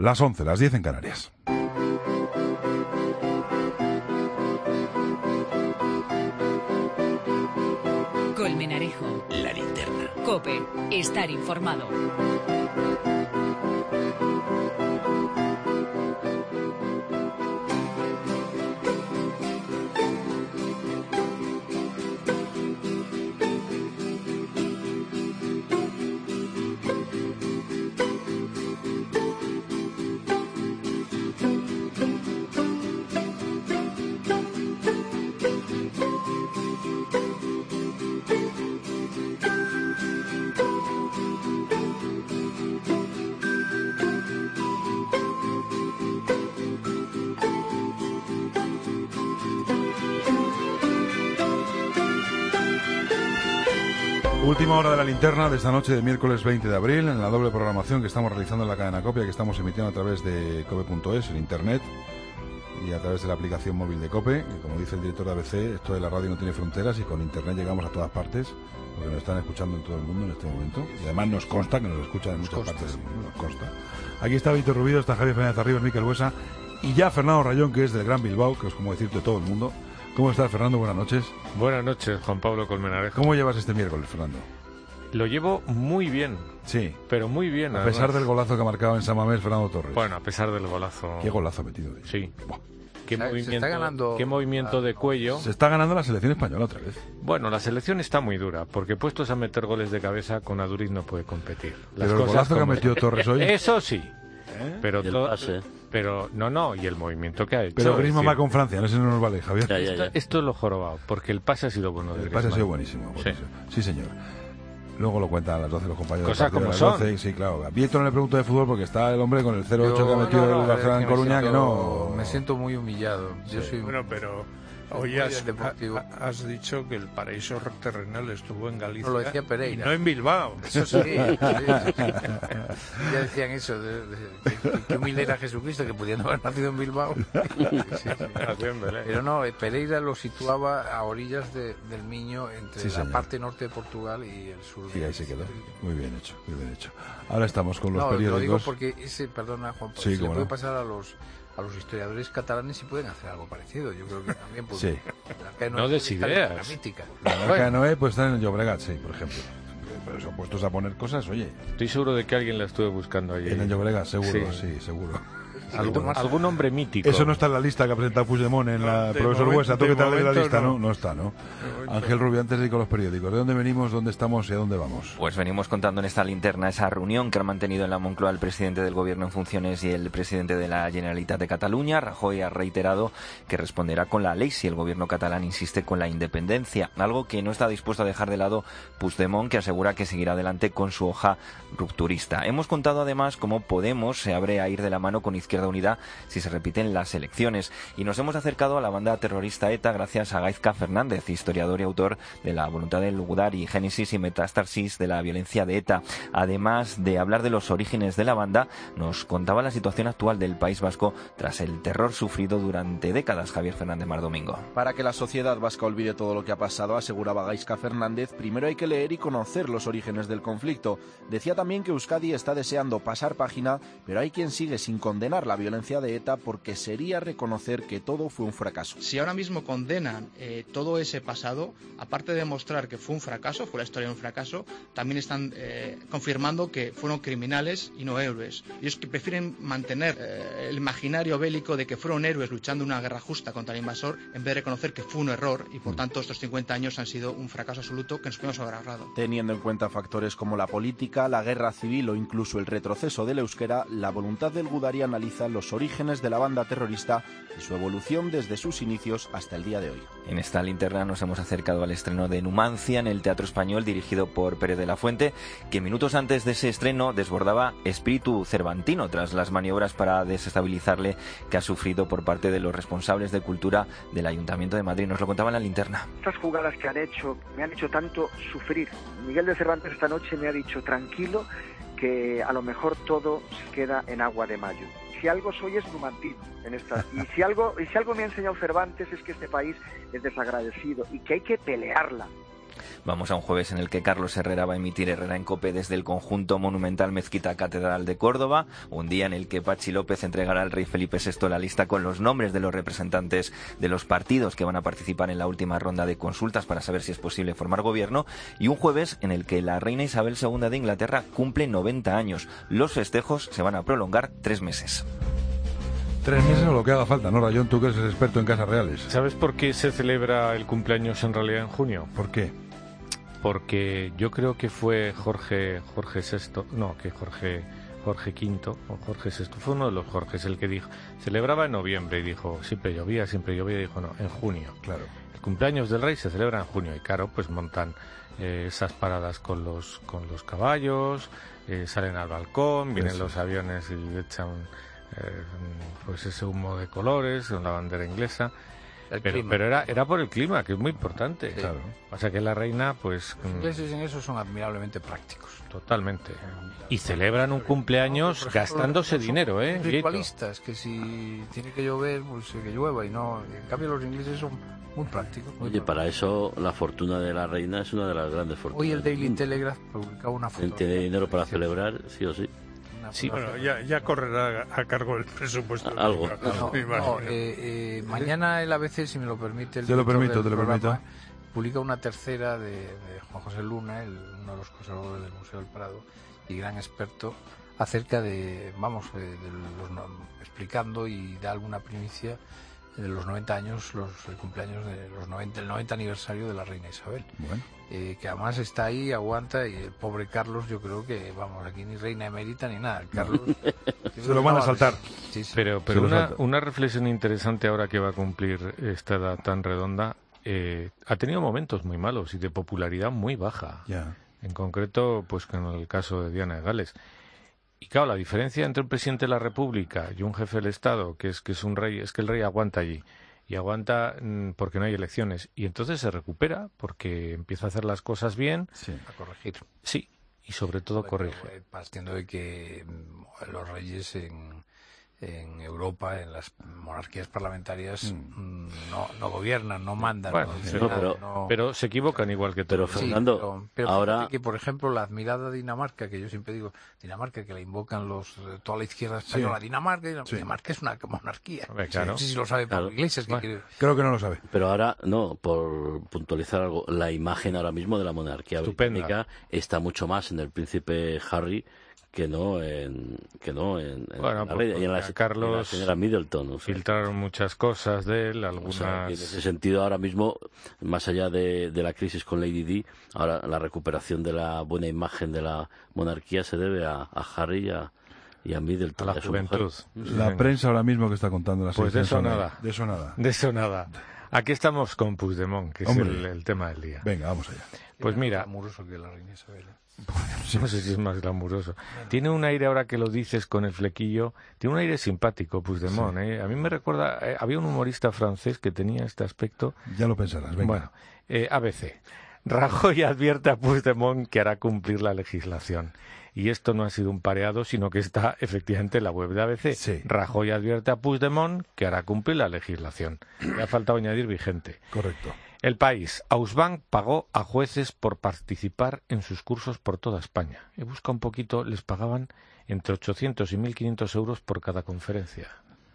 las 11, las 10 en Canarias. Colmenarejo. La Linterna. COPE. Estar informado. Última hora de la linterna de esta noche de miércoles 20 de abril, en la doble programación que estamos realizando en la cadena COPE, que estamos emitiendo a través de cope.es, en internet, y a través de la aplicación móvil de COPE, que como dice el director de ABC, esto de la radio no tiene fronteras y con internet llegamos a todas partes, porque nos están escuchando en todo el mundo en este momento, y además nos consta que nos escuchan en muchas partes del mundo, nos consta. Aquí está Víctor Rubido, está Javier Fernández Arribas, Miquel Buesa, y ya Fernando Rayón, que es del Gran Bilbao, que es como decirte todo el mundo. ¿Cómo estás, Fernando? Buenas noches. Buenas noches, Juan Pablo Colmenarejo. ¿Cómo llevas este miércoles, Fernando? Lo llevo muy bien. Sí. Pero muy bien. A pesar del golazo que ha marcado en San Mamés Fernando Torres. Bueno, a pesar del golazo. ¿Qué golazo ha metido? Sí. Buah. ¿Qué movimiento de cuello? Se está ganando la selección española otra vez. Bueno, la selección está muy dura, porque puestos a meter goles de cabeza, con Aduriz no puede competir. Pero el golazo que ha metido Torres hoy... Eso sí. Pero y el pase. Pero no, y el movimiento que ha hecho. Pero Griezmann va con Francia, no sé si no nos vale, Javier. Ya. Esto es lo jorobado, porque el pase ha sido bueno de El pase ha sido buenísimo. Sí, señor. Luego lo cuentan a las 12 los compañeros. Cosas como las son. 12, sí, claro. A Vieto no le pregunto de fútbol porque está el hombre con el 0-8 que ha metido el Barcelona en Coruña, que no... Me siento muy humillado. Sí. Yo soy... Bueno, pero hoy has dicho que el paraíso terrenal estuvo en Galicia. No, lo decía Pereira. No en Bilbao. Eso sí. Ya decían eso, que humilde era Jesucristo, que pudiendo haber nacido en Bilbao. Sí. Pero no, Pereira lo situaba a orillas del Miño, entre la parte norte de Portugal y el sur. Y ahí se quedó. Muy bien hecho, muy bien hecho. Ahora estamos con los periódicos. Lo digo porque perdona, Juan Pablo, sí, se le puede pasar a los historiadores catalanes si pueden hacer algo parecido. Yo creo que también pues, sí. No des ideas. La mítica. La Arca de Noé pues está en el Llobregat, sí, por ejemplo. Pero son puestos a poner cosas, oye. Estoy seguro de que alguien la estuve buscando allí. En el Llobregat, seguro, sí seguro. ¿Algún hombre mítico? Eso no está en la lista que ha presentado Puigdemont en la profesor Buesa. ¿Tú qué tal de la lista? No está, ¿no? Ángel Rubio, antes de ir con los periódicos, ¿de dónde venimos, dónde estamos y a dónde vamos? Pues venimos contando en esta linterna esa reunión que han mantenido en la Moncloa el presidente del Gobierno en funciones y el presidente de la Generalitat de Cataluña. Rajoy ha reiterado que responderá con la ley si el Gobierno catalán insiste con la independencia, algo que no está dispuesto a dejar de lado Puigdemont, que asegura que seguirá adelante con su hoja rupturista. Hemos contado además cómo Podemos se abre a ir de la mano con Izquierda Unida si se repiten las elecciones, y nos hemos acercado a la banda terrorista ETA gracias a Gaizka Fernández, historiador y autor de La voluntad del lugar y génesis y metástasis de la violencia de ETA. Además de hablar de los orígenes de la banda, nos contaba la situación actual del País Vasco tras el terror sufrido durante décadas. Javier Fernández Mardomingo. Para que la sociedad vasca olvide todo lo que ha pasado, aseguraba Gaizka Fernández, primero hay que leer y conocer los orígenes del conflicto. Decía también que Euskadi está deseando pasar página, pero hay quien sigue sin condenar la violencia de ETA porque sería reconocer que todo fue un fracaso. Si ahora mismo condenan todo ese pasado, aparte de demostrar que fue un fracaso, fue la historia de un fracaso, también están confirmando que fueron criminales y no héroes. Ellos que prefieren mantener el imaginario bélico de que fueron héroes luchando una guerra justa contra el invasor, en vez de reconocer que fue un error y por tanto estos 50 años han sido un fracaso absoluto que nos pudimos haber ahorrado. Teniendo en cuenta factores como la política, la guerra civil o incluso el retroceso del euskera, la voluntad del Gudari analiza los orígenes de la banda terrorista y su evolución desde sus inicios hasta el día de hoy. En esta linterna nos hemos acercado al estreno de Numancia en el Teatro Español, dirigido por Pérez de la Fuente, que minutos antes de ese estreno desbordaba espíritu cervantino tras las maniobras para desestabilizarle que ha sufrido por parte de los responsables de cultura del Ayuntamiento de Madrid. Nos lo contaba en la linterna. Estas jugadas que me han hecho tanto sufrir. Miguel de Cervantes esta noche me ha dicho tranquilo que a lo mejor todo se queda en agua de mayo. Si algo soy es numantino en esta, y si algo me ha enseñado Cervantes es que este país es desagradecido y que hay que pelearla. Vamos a un jueves en el que Carlos Herrera va a emitir Herrera en COPE desde el conjunto monumental Mezquita Catedral de Córdoba, un día en el que Pachi López entregará al rey Felipe VI la lista con los nombres de los representantes de los partidos que van a participar en la última ronda de consultas para saber si es posible formar gobierno, y un jueves en el que la reina Isabel II de Inglaterra cumple 90 años. Los festejos se van a prolongar 3 meses. 3 meses o lo que haga falta, ¿no, Rayón? Tú que eres experto en casas reales. ¿Sabes por qué se celebra el cumpleaños en realidad en junio? ¿Por qué? Porque yo creo que fue Jorge VI, no, que Jorge V o Jorge VI, fue uno de los Jorges el que dijo, celebraba en noviembre y dijo, siempre llovía, y dijo, no, en junio. Claro. El cumpleaños del rey se celebra en junio y claro, pues montan esas paradas con los caballos, salen al balcón, vienen los aviones y echan pues ese humo de colores, la bandera inglesa. Pero era por el clima, que es muy importante. Sí. Claro. Pasa que la reina, pues... Los ingleses en eso son admirablemente prácticos. Totalmente. Y celebran un cumpleaños por ejemplo, gastándose dinero, ¿eh? Ritualistas, que si tiene que llover, pues que llueva y no. En cambio, los ingleses son muy prácticos. Oye, para eso la fortuna de la reina es una de las grandes fortunas. Hoy el Daily Telegraph publicaba una foto. Tiene dinero para celebrar, sí o sí. Sí, bueno, ya correrá a cargo el presupuesto. Algo. Mañana el ABC, si me lo permite, te lo permito. publica una tercera de Juan José Luna, uno de los conservadores del Museo del Prado y gran experto, acerca de, explicando y da alguna primicia de los 90 años, el cumpleaños de el 90 aniversario de la reina Isabel. Bueno. Que además está ahí, aguanta, y el pobre Carlos, yo creo que, vamos, aquí ni reina emérita ni nada. Carlos se lo van a saltar. Sí. Pero una reflexión interesante ahora que va a cumplir esta edad tan redonda, ha tenido momentos muy malos y de popularidad muy baja. Ya. En concreto, pues con el caso de Diana de Gales. Y claro, la diferencia entre un presidente de la República y un jefe del Estado, que es un rey, es que el rey aguanta allí. Y aguanta porque no hay elecciones. Y entonces se recupera porque empieza a hacer las cosas bien. Sí. A corregir. Sí, y sobre todo corrige. Partiendo de que los reyes en Europa, en las monarquías parlamentarias, no gobiernan, no mandan. Bueno, pero se equivocan igual que todos. Pero Fernando, pero ahora... que, por ejemplo, la admirada Dinamarca, que yo siempre digo, Dinamarca, que la invocan toda la izquierda española, Dinamarca es una monarquía. Claro. No sé si lo sabe Pablo Iglesias. Creo que no lo sabe. Pero ahora, no, por puntualizar algo, la imagen ahora mismo de la monarquía británica está mucho más en el príncipe Harry que no en bueno, la reina y en la señora Middleton. O sea, filtraron muchas cosas de él, algunas... O sea, en ese sentido, ahora mismo, más allá de la crisis con Lady Di, ahora la recuperación de la buena imagen de la monarquía se debe a Harry y a Middleton. A la juventud. La prensa ahora mismo que está contando las pues de eso nada. De eso nada. Aquí estamos con Puigdemont, que es el tema del día. Venga, vamos allá. Pues mira... Es glamuroso que la reina Isabel. No sé si es más glamuroso. Tiene un aire, ahora que lo dices con el flequillo, tiene un aire simpático Puigdemont. Sí. A mí me recuerda, había un humorista francés que tenía este aspecto. Ya lo pensarás, venga. Bueno, ABC. Rajoy advierte a Puigdemont que hará cumplir la legislación. Y esto no ha sido un pareado, sino que está efectivamente en la web de ABC. Sí. Rajoy advierte a Puigdemont que hará cumplir la legislación. Le ha faltado añadir vigente. Correcto. El País. Ausbank pagó a jueces por participar en sus cursos por toda España. He buscado un poquito, les pagaban entre 800 y 1.500 euros por cada conferencia.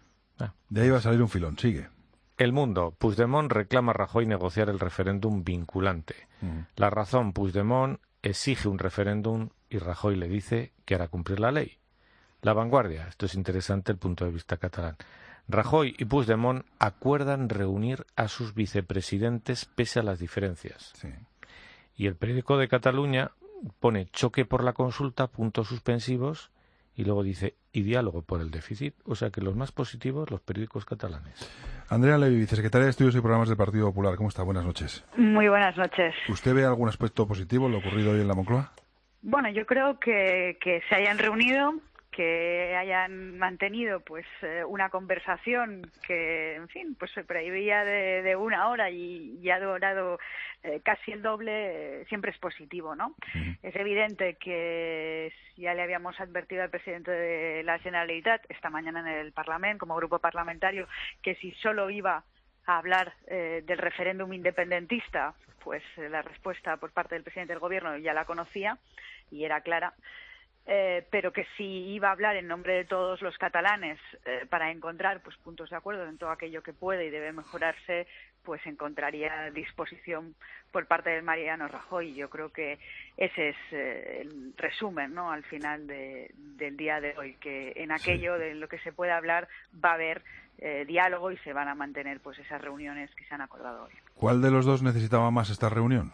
De ahí va a salir un filón, sigue. El Mundo. Puigdemont reclama a Rajoy negociar el referéndum vinculante. La Razón. Puigdemont exige un referéndum y Rajoy le dice que hará cumplir la ley. La Vanguardia. Esto es interesante el punto de vista catalán. Rajoy y Puigdemont acuerdan reunir a sus vicepresidentes pese a las diferencias. Sí. Y el periódico de Cataluña pone choque por la consulta, puntos suspensivos, y luego dice, y diálogo por el déficit. O sea que los más positivos, los periódicos catalanes. Andrea Levy, vicesecretaria de Estudios y Programas del Partido Popular. ¿Cómo está? Buenas noches. Muy buenas noches. ¿Usted ve algún aspecto positivo en lo ocurrido hoy en la Moncloa? Bueno, yo creo que se hayan reunido, que hayan mantenido pues una conversación que, en fin, pues se preveía de 1 hora y ha durado casi el doble, siempre es positivo, ¿no? Es evidente que ya le habíamos advertido al presidente de la Generalitat esta mañana en el Parlamento, como grupo parlamentario, que si solo iba hablar del referéndum independentista, pues la respuesta por parte del presidente del gobierno ya la conocía y era clara. Pero que si iba a hablar en nombre de todos los catalanes para encontrar pues puntos de acuerdo en todo aquello que puede y debe mejorarse, pues encontraría disposición por parte del Mariano Rajoy. Yo creo que ese es el resumen, ¿no?, al final del día de hoy, que en aquello de lo que se puede hablar va a haber diálogo y se van a mantener pues esas reuniones que se han acordado hoy. ¿Cuál de los dos necesitaba más esta reunión?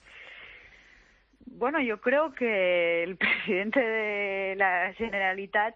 Bueno, yo creo que el presidente de la Generalitat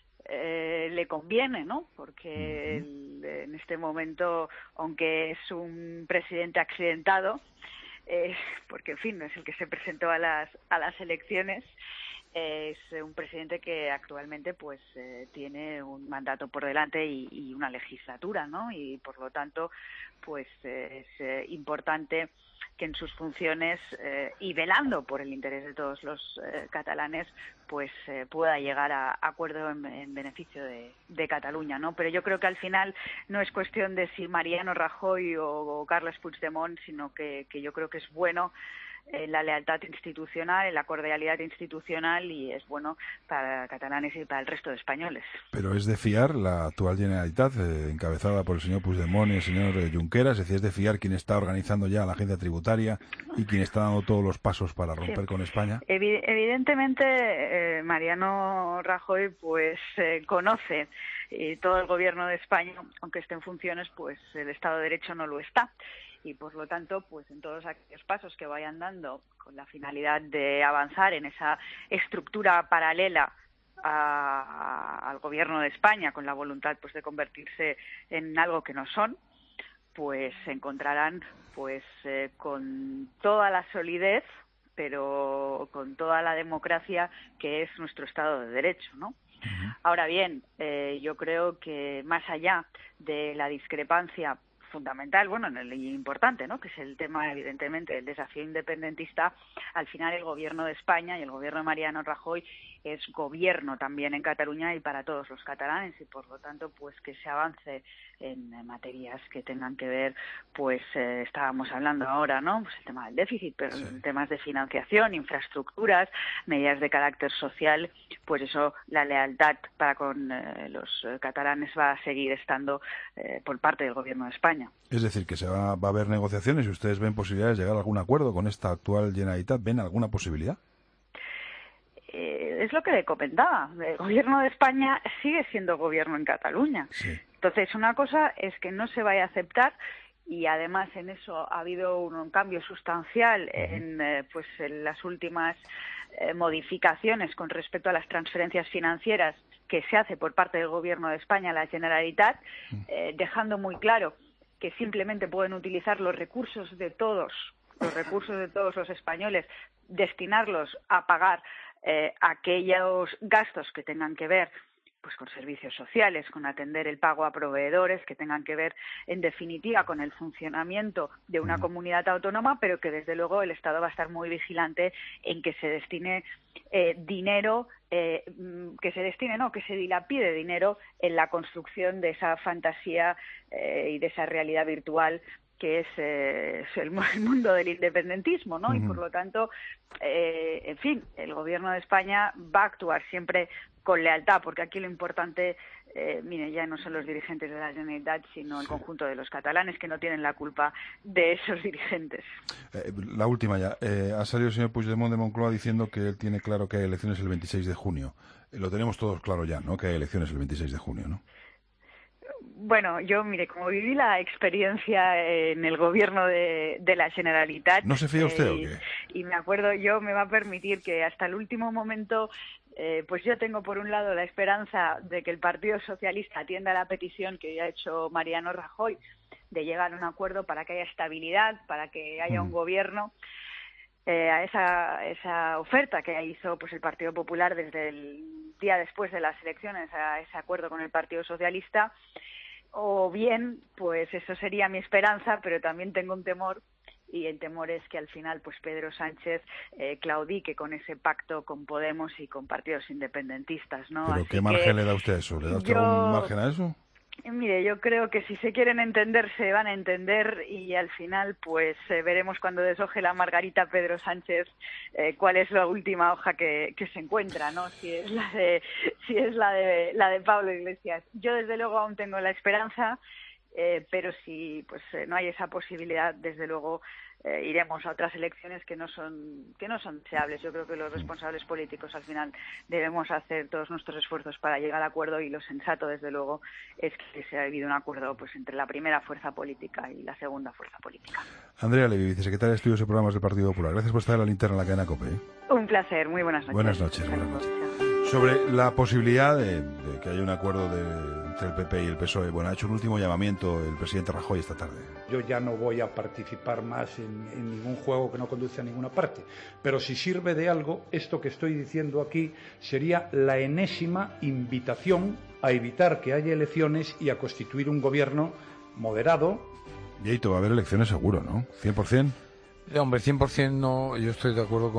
le conviene, ¿no? Porque en este momento, aunque es un presidente accidentado, porque en fin no es el que se presentó a las elecciones, es un presidente que actualmente pues tiene un mandato por delante y una legislatura, ¿no? Y por lo tanto pues es importante que en sus funciones y velando por el interés de todos los catalanes pues pueda llegar a acuerdo en beneficio de Cataluña, ¿no? Pero yo creo que al final no es cuestión de si Mariano Rajoy o Carles Puigdemont, sino que yo creo que es bueno la lealtad institucional, la cordialidad institucional, y es bueno para catalanes y para el resto de españoles. Pero es de fiar la actual Generalitat, encabezada por el señor Puigdemont y el señor Junqueras, es decir, es de fiar quien está organizando ya la agencia tributaria y quien está dando todos los pasos para romper con España. Evidentemente, Mariano Rajoy pues conoce todo el gobierno de España, aunque esté en funciones, pues el Estado de Derecho no lo está. Y por lo tanto, pues en todos aquellos pasos que vayan dando con la finalidad de avanzar en esa estructura paralela al gobierno de España, con la voluntad pues de convertirse en algo que no son, pues se encontrarán pues con toda la solidez, pero con toda la democracia que es nuestro Estado de Derecho, ¿no? Ahora bien, yo creo que más allá de la discrepancia fundamental, bueno, importante, ¿no?, que es el tema, evidentemente, del desafío independentista, al final el gobierno de España y el gobierno de Mariano Rajoy es gobierno también en Cataluña y para todos los catalanes, y por lo tanto, pues que se avance en materias que tengan que ver, pues estábamos hablando ahora, ¿no?, pues el tema del déficit, pero en temas de financiación, infraestructuras, medidas de carácter social, pues eso, la lealtad para con los catalanes va a seguir estando por parte del gobierno de España. Es decir, que va a haber negociaciones y ustedes ven posibilidades de llegar a algún acuerdo con esta actual Generalitat. ¿Ven alguna posibilidad? Es lo que le comentaba. El gobierno de España sigue siendo gobierno en Cataluña. Sí. Entonces, una cosa es que no se vaya a aceptar, y además en eso ha habido un cambio sustancial en las últimas modificaciones con respecto a las transferencias financieras que se hace por parte del gobierno de España a la Generalitat, dejando muy claro que simplemente pueden utilizar los recursos de todos los españoles, destinarlos a pagar aquellos gastos que tengan que ver pues con servicios sociales, con atender el pago a proveedores, que tengan que ver, en definitiva, con el funcionamiento de una comunidad autónoma, pero que desde luego el Estado va a estar muy vigilante en que se destine dinero, que se dilapide dinero en la construcción de esa fantasía y de esa realidad virtual que es el mundo del independentismo, ¿no? Y por lo tanto, en fin, el gobierno de España va a actuar siempre con lealtad, porque aquí lo importante, ya no son los dirigentes de la Generalitat, sino el conjunto de los catalanes, que no tienen la culpa de esos dirigentes. La última ya. Ha salido el señor Puigdemont de Moncloa diciendo que él tiene claro que hay elecciones el 26 de junio. Lo tenemos todos claro ya, ¿no?, que hay elecciones el 26 de junio, ¿no? Bueno, yo, como viví la experiencia en el gobierno de la Generalitat... ¿No se fía usted o qué? Y me acuerdo, me va a permitir que hasta el último momento, pues yo tengo por un lado la esperanza de que el Partido Socialista atienda la petición que ha hecho Mariano Rajoy de llegar a un acuerdo para que haya estabilidad, para que haya un gobierno. A esa oferta que hizo pues el Partido Popular desde el día después de las elecciones, a ese acuerdo con el Partido Socialista, o bien, pues eso sería mi esperanza, pero también tengo un temor, y el temor es que al final pues Pedro Sánchez claudique con ese pacto con Podemos y con partidos independentistas, ¿no? ¿Pero Así qué margen le da usted a eso? ¿Le da usted algún margen a eso? Mire, yo creo que si se quieren entender, se van a entender y al final pues veremos cuando deshoje la margarita Pedro Sánchez cuál es la última hoja que se encuentra, ¿no? Si es la de Pablo Iglesias. Yo desde luego aún tengo la esperanza, pero si pues no hay esa posibilidad, desde luego iremos a otras elecciones que no son deseables. Yo creo que los responsables políticos al final debemos hacer todos nuestros esfuerzos para llegar al acuerdo y lo sensato desde luego es que se ha habido un acuerdo pues entre la primera fuerza política y la segunda fuerza política. Andrea Levy, vicesecretaria de Estudios y Programas del Partido Popular. Gracias por estar en la linterna en la cadena COPE. Un placer, muy buenas noches. Buenas noches. Sobre la posibilidad de que haya un acuerdo entre el PP y el PSOE, bueno, ha hecho un último llamamiento el presidente Rajoy esta tarde. Yo ya no voy a participar más en ningún juego que no conduce a ninguna parte, pero si sirve de algo, esto que estoy diciendo aquí sería la enésima invitación a evitar que haya elecciones y a constituir un gobierno moderado. Vieito, va a haber elecciones seguro, ¿no? ¿100%? Hombre, 100% no, yo estoy de acuerdo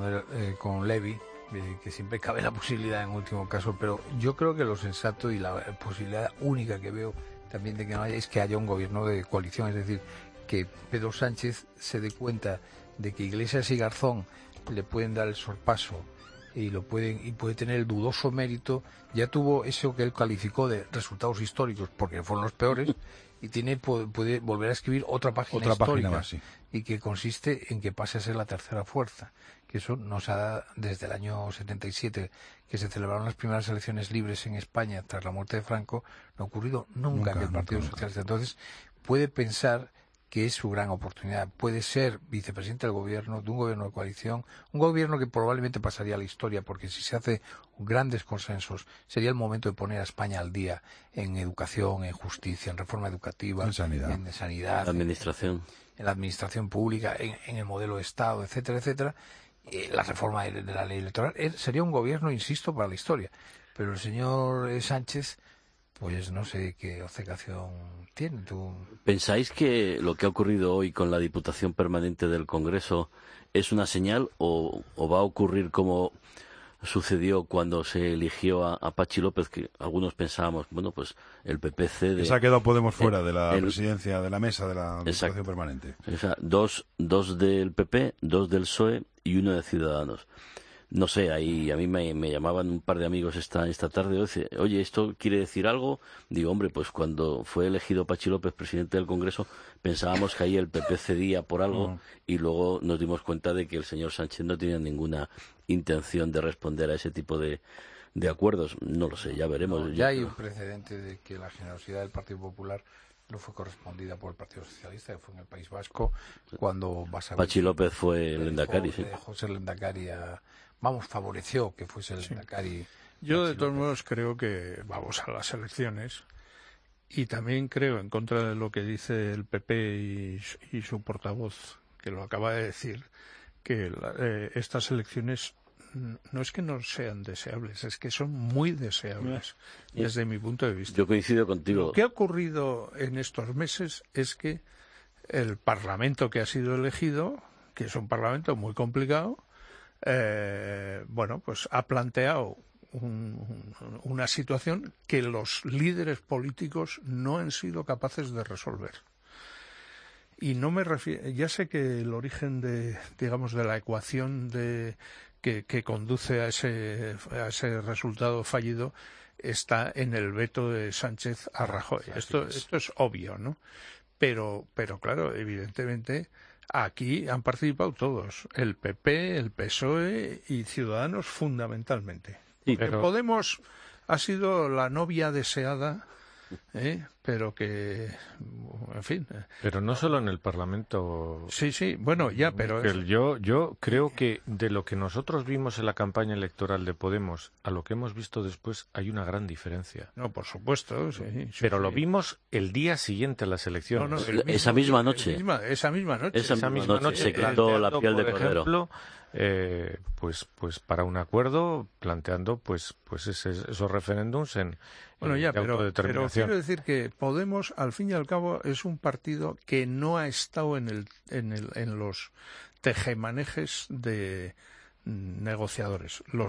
con Levy, que siempre cabe la posibilidad en último caso, pero yo creo que lo sensato y la posibilidad única que veo también de que no haya es que haya un gobierno de coalición, es decir, que Pedro Sánchez se dé cuenta de que Iglesias y Garzón le pueden dar el sorpaso y puede tener el dudoso mérito. Ya tuvo eso que él calificó de resultados históricos porque fueron los peores y puede volver a escribir otra página histórica más, sí. Y que consiste en que pase a ser la tercera fuerza, que eso nos ha dado desde el año 77 que se celebraron las primeras elecciones libres en España tras la muerte de Franco, no ha ocurrido nunca en el Partido Socialista. Entonces puede pensar que es su gran oportunidad. Puede ser vicepresidente del gobierno, de un gobierno de coalición, un gobierno que probablemente pasaría a la historia, porque si se hace grandes consensos, sería el momento de poner a España al día en educación, en justicia, en reforma educativa, en sanidad, en la administración pública, en el modelo de Estado, etcétera, etcétera. La reforma de la ley electoral. Sería un gobierno, insisto, para la historia. Pero el señor Sánchez, pues no sé qué obcecación tiene. ¿Pensáis que lo que ha ocurrido hoy con la Diputación Permanente del Congreso es una señal o va a ocurrir como sucedió cuando se eligió a Pachi López, que algunos pensábamos, bueno, pues el PP cede... Se ha quedado Podemos fuera de la presidencia, de la mesa de la Diputación Permanente. O sea, dos del PP, 2 del PSOE y 1 de Ciudadanos. No sé, ahí a mí me llamaban un par de amigos esta tarde, oye, ¿esto quiere decir algo? Digo, hombre, pues cuando fue elegido Pachi López presidente del Congreso, pensábamos que ahí el PP cedía por algo y luego nos dimos cuenta de que el señor Sánchez no tenía ninguna intención de responder a ese tipo de acuerdos. No lo sé, ya veremos. Ya hay un precedente de que la generosidad del Partido Popular no fue correspondida por el Partido Socialista, que fue en el País Vasco, cuando Pachi López fue el Lehendakari, sí. Dejó ser Lehendakari favoreció que fuese el Lehendakari. Yo de todos modos creo que vamos a las elecciones y también creo, en contra de lo que dice el PP y su portavoz, que lo acaba de decir, que estas elecciones no es que no sean deseables, es que son muy deseables desde mi punto de vista. Yo coincido contigo. Lo que ha ocurrido en estos meses es que el Parlamento que ha sido elegido, que es un Parlamento muy complicado, pues ha planteado una situación que los líderes políticos no han sido capaces de resolver. Y no me refiero, ya sé que el origen de la ecuación que conduce a ese resultado fallido está en el veto de Sánchez a Rajoy. Esto es obvio, ¿no? Pero claro, evidentemente aquí han participado todos, el PP, el PSOE y Ciudadanos fundamentalmente. Sí, pero Podemos ha sido la novia deseada, pero que, en fin. Pero no solo en el Parlamento. Sí, bueno, ya, pero... Yo creo que de lo que nosotros vimos en la campaña electoral de Podemos a lo que hemos visto después hay una gran diferencia. No, por supuesto, sí. Pero lo vimos el día siguiente a las elecciones. Esa misma noche. Esa misma noche se quitó la piel de cordero. Ejemplo, pues para un acuerdo planteando pues esos referéndums en pero quiero decir que Podemos al fin y al cabo es un partido que no ha estado en los tejemanejes de negociadores. No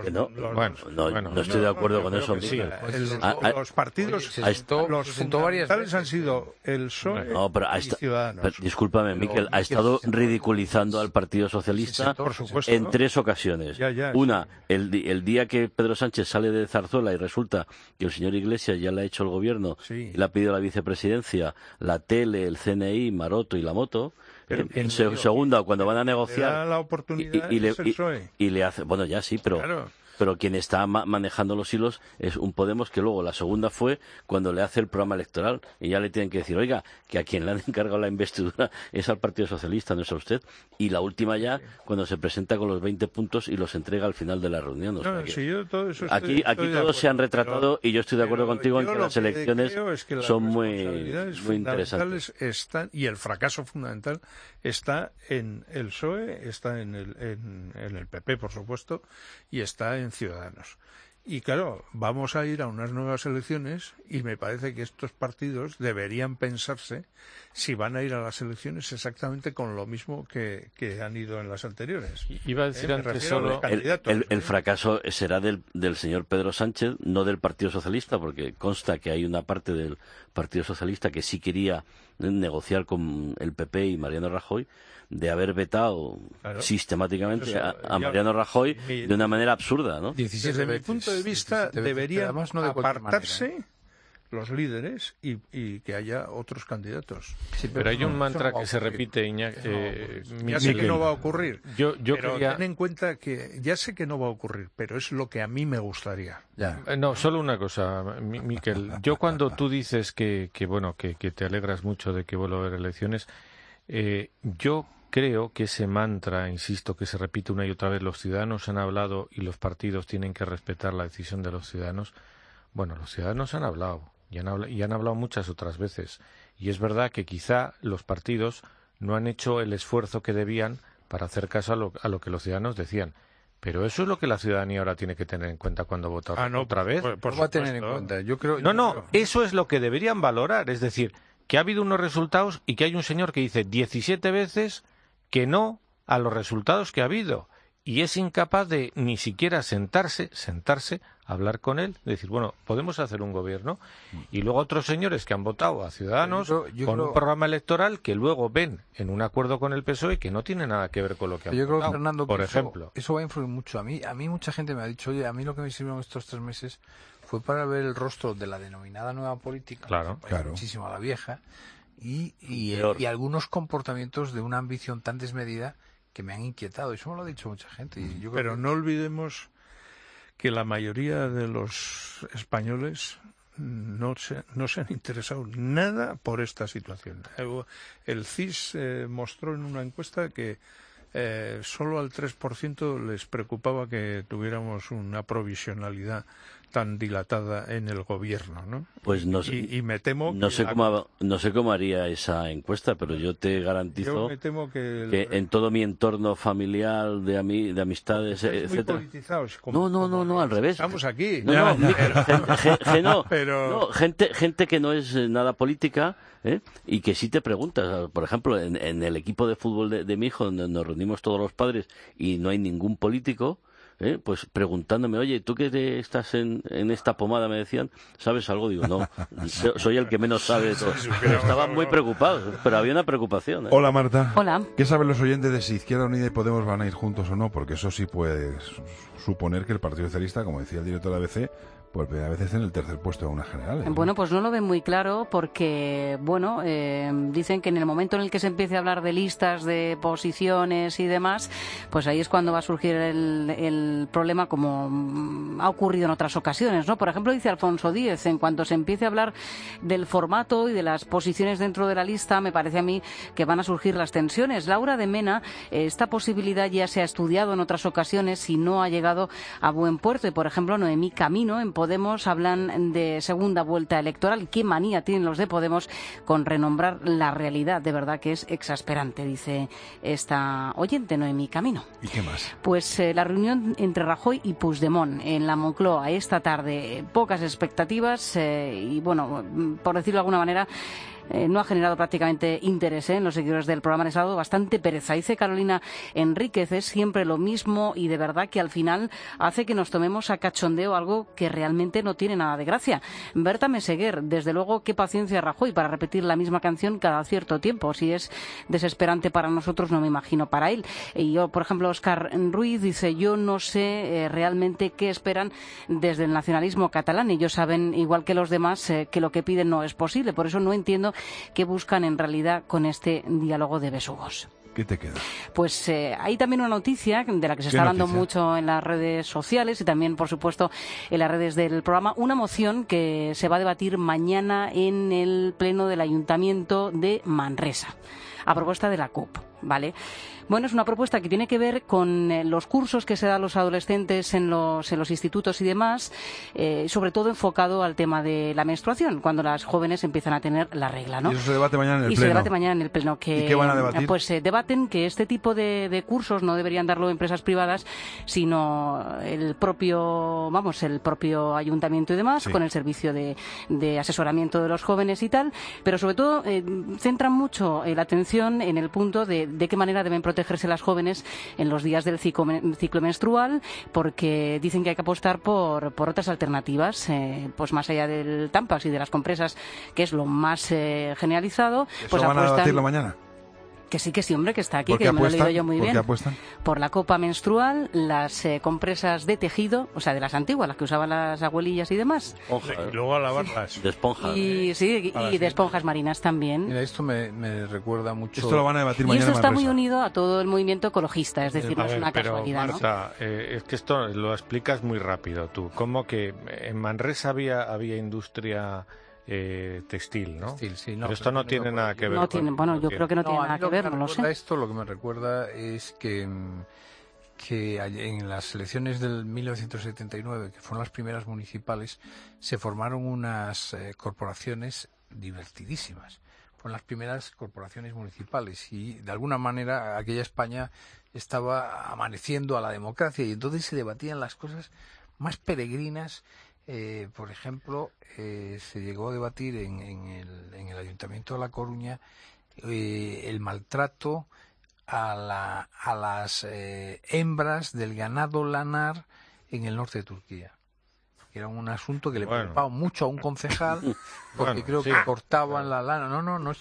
estoy de acuerdo con eso. Sí, los partidos los fundamentales han sido el PSOE y Ciudadanos. Pero, discúlpame, Miquel, ha estado ridiculizando al Partido Socialista en 3 ocasiones. Una, el día que Pedro Sánchez sale de Zarzuela y resulta que el señor Iglesias ya le ha hecho el gobierno y le ha pedido la vicepresidencia, la tele, el CNI, Maroto y la moto. En segunda, cuando van a negociar la oportunidad y le hace, bueno, ya sí, pero claro. Pero quien está manejando los hilos es un Podemos que luego la segunda fue cuando le hace el programa electoral y ya le tienen que decir, oiga, que a quien le han encargado la investidura es al Partido Socialista, no es a usted. Y la última ya, cuando se presenta con los 20 puntos y los entrega al final de la reunión. O sea aquí todos se han retratado y yo estoy de acuerdo contigo en que las elecciones son muy interesantes. Y el fracaso fundamental está en el PSOE, está en el PP, por supuesto, y está en Ciudadanos. Y claro, vamos a ir a unas nuevas elecciones y me parece que estos partidos deberían pensarse si van a ir a las elecciones exactamente con lo mismo que han ido en las anteriores. Iba a decir antes solo el fracaso será del señor Pedro Sánchez, no del Partido Socialista, porque consta que hay una parte del Partido Socialista que sí quería negociar con el PP y Mariano Rajoy, de haber vetado sistemáticamente a Mariano Rajoy de una manera absurda, ¿no? Desde mi punto de vista deberían apartarse los líderes y que haya otros candidatos. Sí, pero hay un mantra que se repite, Iñaki. Ya sé que no va a ocurrir. Pero ten en cuenta que ya sé que no va a ocurrir, pero es lo que a mí me gustaría. No, solo una cosa, Miquel. Yo cuando tú dices que te alegras mucho de que vuelva a haber elecciones, yo creo que ese mantra, insisto, que se repite una y otra vez, los ciudadanos han hablado y los partidos tienen que respetar la decisión de los ciudadanos. Bueno, los ciudadanos han hablado y han hablado muchas otras veces. Y es verdad que quizá los partidos no han hecho el esfuerzo que debían para hacer caso a lo que los ciudadanos decían. Pero eso es lo que la ciudadanía ahora tiene que tener en cuenta cuando vota otra vez. Pues va a tener en cuenta. Eso es lo que deberían valorar. Es decir, que ha habido unos resultados y que hay un señor que dice 17 veces que no a los resultados que ha habido y es incapaz de ni siquiera sentarse, hablar con él, decir, bueno, podemos hacer un gobierno, y luego otros señores que han votado a Ciudadanos con un programa electoral que luego ven en un acuerdo con el PSOE que no tiene nada que ver con lo que han votado. Yo creo, Fernando, por ejemplo. Eso va a influir mucho. A mí mucha gente me ha dicho, oye, a mí lo que me sirvieron estos 3 meses fue para ver el rostro de la denominada nueva política, claro. Muchísimo a la vieja, y algunos comportamientos de una ambición tan desmedida que me han inquietado. Eso me lo ha dicho mucha gente. Y yo Pero no olvidemos que la mayoría de los españoles no se han interesado nada por esta situación. El CIS mostró en una encuesta que solo al 3% les preocupaba que tuviéramos una provisionalidad tan dilatada en el gobierno, ¿no? Pues y me temo no sé cómo haría esa encuesta, pero yo te garantizo que en todo mi entorno familiar de amistades, etcétera. No, al revés. Estamos aquí. Gente que no es nada política, y que sí te preguntas, por ejemplo, en el equipo de fútbol de mi hijo, donde nos reunimos todos los padres y no hay ningún político, pues preguntándome, oye, tú que estás en esta pomada, me decían, ¿sabes algo? Digo, no, soy el que menos sabe de todo. Pero estaban muy preocupados, pero había una preocupación. Hola, Marta. Hola. ¿Qué saben los oyentes de si Izquierda Unida y Podemos van a ir juntos o no? Porque eso sí puede suponer que el Partido Socialista, como decía el director de la ABC, pues a veces en el tercer puesto de unas generales, ¿no? Bueno, pues no lo ven muy claro porque, dicen que en el momento en el que se empiece a hablar de listas, de posiciones y demás, pues ahí es cuando va a surgir el problema, como ha ocurrido en otras ocasiones, ¿no? Por ejemplo, dice Alfonso Díez, en cuanto se empiece a hablar del formato y de las posiciones dentro de la lista, me parece a mí que van a surgir las tensiones. Laura de Mena, esta posibilidad ya se ha estudiado en otras ocasiones y no ha llegado a buen puerto. Y, por ejemplo, Noemí Camino, en Podemos, hablan de segunda vuelta electoral. ¿Qué manía tienen los de Podemos con renombrar la realidad? De verdad que es exasperante, dice esta oyente, Noemí Camino. ¿Y qué más? Pues la reunión entre Rajoy y Puigdemont en la Moncloa esta tarde. Pocas expectativas y, bueno, por decirlo de alguna manera, no ha generado prácticamente interés en los seguidores del programa, les ha dado bastante pereza. Dice Carolina Enríquez, es siempre lo mismo y de verdad que al final hace que nos tomemos a cachondeo algo que realmente no tiene nada de gracia. Berta Meseguer, desde luego, qué paciencia Rajoy para repetir la misma canción cada cierto tiempo. Si es desesperante para nosotros, no me imagino para él. Y yo, por ejemplo, Óscar Ruiz dice, yo no sé realmente qué esperan desde el nacionalismo catalán. Ellos saben, igual que los demás, que lo que piden no es posible. Por eso no entiendo qué buscan en realidad con este diálogo de besugos. ¿Qué te queda? Pues hay también una noticia de la que se está hablando mucho en las redes sociales y también, por supuesto, en las redes del programa. Una moción que se va a debatir mañana en el Pleno del Ayuntamiento de Manresa, a propuesta de la CUP, ¿vale? Bueno, es una propuesta que tiene que ver con los cursos que se dan a los adolescentes en los institutos y demás, sobre todo enfocado al tema de la menstruación, cuando las jóvenes empiezan a tener la regla, ¿no? Y eso se debate mañana en el Pleno. Se debate mañana en el Pleno. ¿Y qué van a debatir? Pues debaten que este tipo de cursos no deberían darlo empresas privadas, sino el propio ayuntamiento y demás, sí, con el servicio de asesoramiento de los jóvenes y tal, pero sobre todo centran mucho la atención en el punto de qué manera deben protegerse las jóvenes en los días del ciclo menstrual, porque dicen que hay que apostar por otras alternativas, pues más allá del Tampax y de las compresas, que es lo más generalizado. ¿Eso pues van a debatirlo mañana? Que sí, hombre, que está aquí, que me lo he leído yo muy bien. ¿Por qué apuestan? Por la copa menstrual, las compresas de tejido, o sea, de las antiguas, las que usaban las abuelillas y demás. Y luego a lavarlas. De esponja. Y de esponjas marinas también. Mira, esto me recuerda mucho... Esto lo van a debatir y mañana. Y esto está muy unido a todo el movimiento ecologista, es decir, no es una casualidad, pero, Marta, ¿no? Es que esto lo explicas muy rápido tú. Como que en Manresa había industria... textil, ¿no? Textil, sí, pero esto no tiene nada que ver. Yo creo que no tiene nada que ver, no lo sé. Esto lo que me recuerda es que en las elecciones del 1979, que fueron las primeras municipales, se formaron unas corporaciones divertidísimas. Fueron las primeras corporaciones municipales y de alguna manera aquella España estaba amaneciendo a la democracia y entonces se debatían las cosas más peregrinas. Por ejemplo, se llegó a debatir en el Ayuntamiento de La Coruña el maltrato a las hembras del ganado lanar en el norte de Turquía. Era un asunto que le preocupaba mucho a un concejal porque creo que cortaban la lana.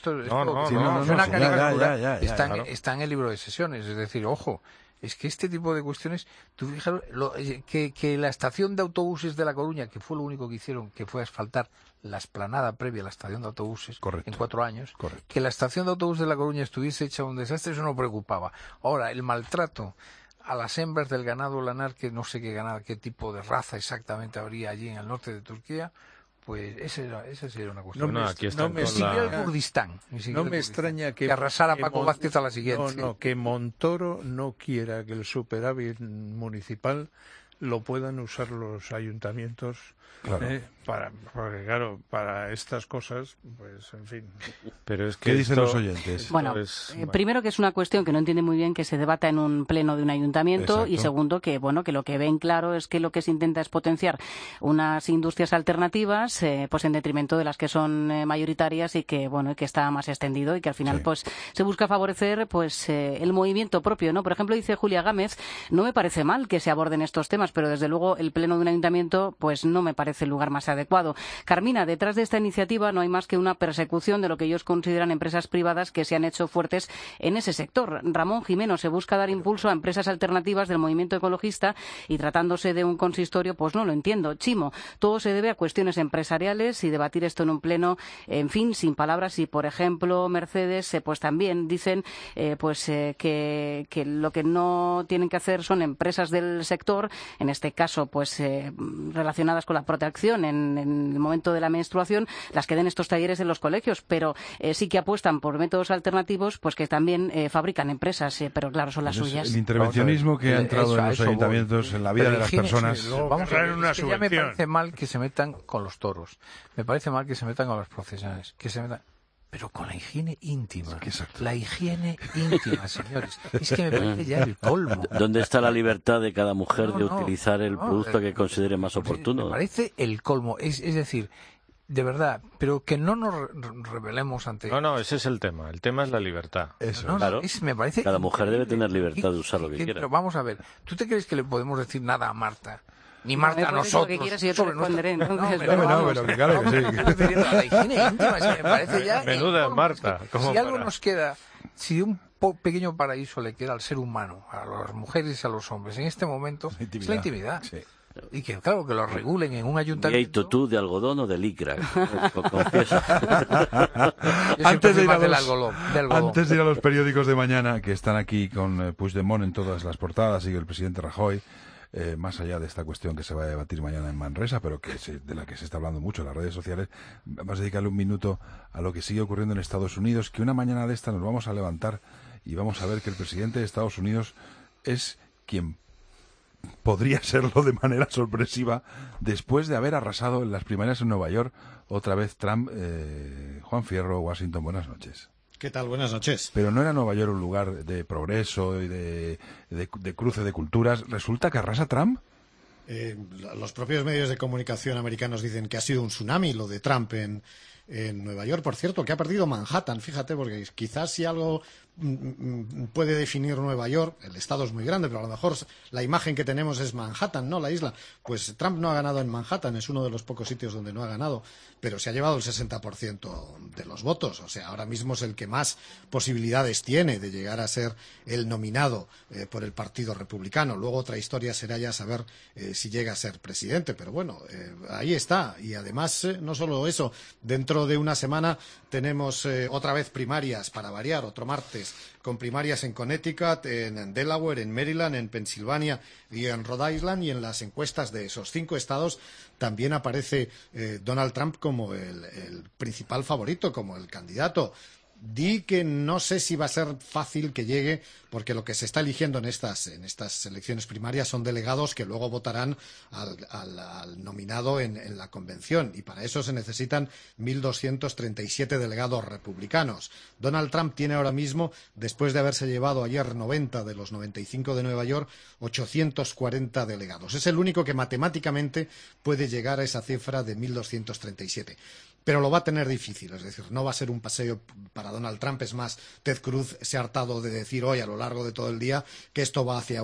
Está en el libro de sesiones, es decir, ojo. Es que este tipo de cuestiones, tú fíjate, que la estación de autobuses de La Coruña, que fue lo único que hicieron, que fue asfaltar la explanada previa a la estación de autobuses, en 4 años, que la estación de autobuses de La Coruña estuviese hecha un desastre, eso no preocupaba. Ahora, el maltrato a las hembras del ganado lanar, que no sé qué tipo de raza exactamente habría allí en el norte de Turquía, pues esa sería una cuestión. No me extraña que arrasara Paco Vázquez a la siguiente. Que Montoro no quiera que el superávit municipal lo puedan usar los ayuntamientos, para estas cosas, pues en fin. Pero es que ¿qué dicen los oyentes? Bueno, primero que es una cuestión que no entiende muy bien que se debata en un pleno de un ayuntamiento. Exacto. Y segundo que lo que ven claro es que lo que se intenta es potenciar unas industrias alternativas, pues en detrimento de las que son mayoritarias y que que está más extendido y que al final pues se busca favorecer pues el movimiento propio, ¿no? Por ejemplo, dice Julia Gámez, no me parece mal que se aborden estos temas, pero desde luego el pleno de un ayuntamiento pues no me parece el lugar más adecuado. Carmina, detrás de esta iniciativa no hay más que una persecución de lo que ellos consideran empresas privadas que se han hecho fuertes en ese sector. Ramón Jimeno, se busca dar impulso a empresas alternativas del movimiento ecologista y tratándose de un consistorio, pues no lo entiendo. Chimo, todo se debe a cuestiones empresariales y debatir esto en un pleno, en fin, sin palabras. Y, por ejemplo, Mercedes, pues también dicen que lo que no tienen que hacer son empresas del sector, en este caso, pues relacionadas con la protección en el momento de la menstruación, las que den estos talleres en los colegios, pero sí que apuestan por métodos alternativos, pues que también fabrican empresas, pero claro, son las suyas. El intervencionismo que ha entrado en los ayuntamientos, en la vida de las personas. Vamos a ver una subvención. Ya me parece mal que se metan con los toros, me parece mal que se metan con las procesiones, pero con la higiene íntima. La higiene íntima, señores. Es que me parece ya el colmo. ¿Dónde está la libertad de cada mujer de utilizar el producto que considere más oportuno? Me parece el colmo. Es decir, de verdad, pero que no nos rebelemos ante... No, ese es el tema. El tema es la libertad. Eso, claro. Me parece cada mujer debe tener libertad de usar lo que quiera. Pero vamos a ver, ¿tú te crees que le podemos decir nada a Marta? Ni Marta a nosotros. Lo que quieras y yo te responderé. Entonces, pero que claro que sí. A la higiene íntima, me parece ya... Menuda Marta. Si algo nos queda, si un pequeño paraíso le queda al ser humano, a las mujeres y a los hombres, en este momento, es la intimidad. Sí. Y que, claro, que lo regulen en un ayuntamiento. ¿Y tutú de algodón o de licra? Confieso. Antes de ir a los periódicos de mañana, que están aquí con Puigdemont en todas las portadas y el presidente Rajoy, más allá de esta cuestión que se va a debatir mañana en Manresa, pero de la que se está hablando mucho en las redes sociales, vamos a dedicarle un minuto a lo que sigue ocurriendo en Estados Unidos, que una mañana de esta nos vamos a levantar y vamos a ver que el presidente de Estados Unidos es quien podría serlo de manera sorpresiva después de haber arrasado en las primarias en Nueva York. Otra vez Trump. Juan Fierro, Washington, buenas noches. ¿Qué tal? Buenas noches. Pero no era Nueva York un lugar de progreso y de cruce de culturas. ¿Resulta que arrasa Trump? Los propios medios de comunicación americanos dicen que ha sido un tsunami lo de Trump en Nueva York. Por cierto, que ha perdido Manhattan, fíjate, porque quizás si algo puede definir Nueva York, el estado es muy grande, pero a lo mejor la imagen que tenemos es Manhattan, no la isla. Pues Trump no ha ganado en Manhattan, es uno de los pocos sitios donde no ha ganado, pero se ha llevado el 60% de los votos. O sea, ahora mismo es el que más posibilidades tiene de llegar a ser el nominado por el Partido Republicano. Luego otra historia será ya saber si llega a ser presidente, pero bueno, ahí está. Y además, no solo eso, dentro de una semana tenemos otra vez primarias, para variar, otro martes, con primarias en Connecticut, en Delaware, en Maryland, en Pensilvania y en Rhode Island, y en las encuestas de esos 5 estados también aparece Donald Trump como el principal favorito, como el candidato. Di que no sé si va a ser fácil que llegue, porque lo que se está eligiendo en estas elecciones primarias son delegados que luego votarán al nominado en la convención, y para eso se necesitan 1.237 delegados republicanos. Donald Trump tiene ahora mismo, después de haberse llevado ayer 90 de los 95 de Nueva York, 840 delegados. Es el único que matemáticamente puede llegar a esa cifra de 1.237. Pero lo va a tener difícil, es decir, no va a ser un paseo para Donald Trump. Es más, Ted Cruz se ha hartado de decir hoy a lo largo de todo el día que esto va hacia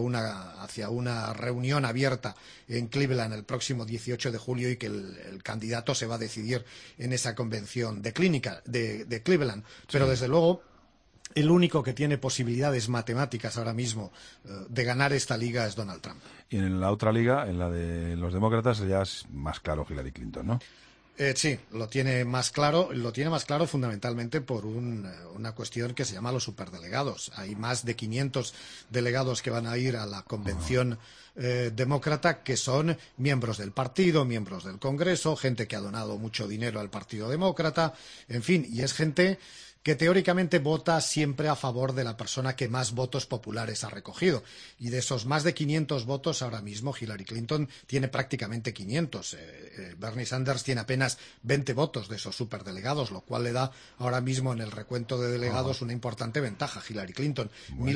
una reunión abierta en Cleveland el próximo 18 de julio y que el candidato se va a decidir en esa convención de Cleveland. Pero desde luego, el único que tiene posibilidades matemáticas ahora mismo de ganar esta liga es Donald Trump. Y en la otra liga, en la de los demócratas, ya es más claro Hillary Clinton, ¿no? Sí, lo tiene más claro fundamentalmente por una cuestión que se llama los superdelegados. Hay más de 500 delegados que van a ir a la convención demócrata, que son miembros del partido, miembros del Congreso, gente que ha donado mucho dinero al Partido Demócrata, en fin, y es gente que teóricamente vota siempre a favor de la persona que más votos populares ha recogido. Y de esos más de 500 votos, ahora mismo Hillary Clinton tiene prácticamente 500. Bernie Sanders tiene apenas 20 votos de esos superdelegados, lo cual le da ahora mismo en el recuento de delegados una importante ventaja. Hillary Clinton,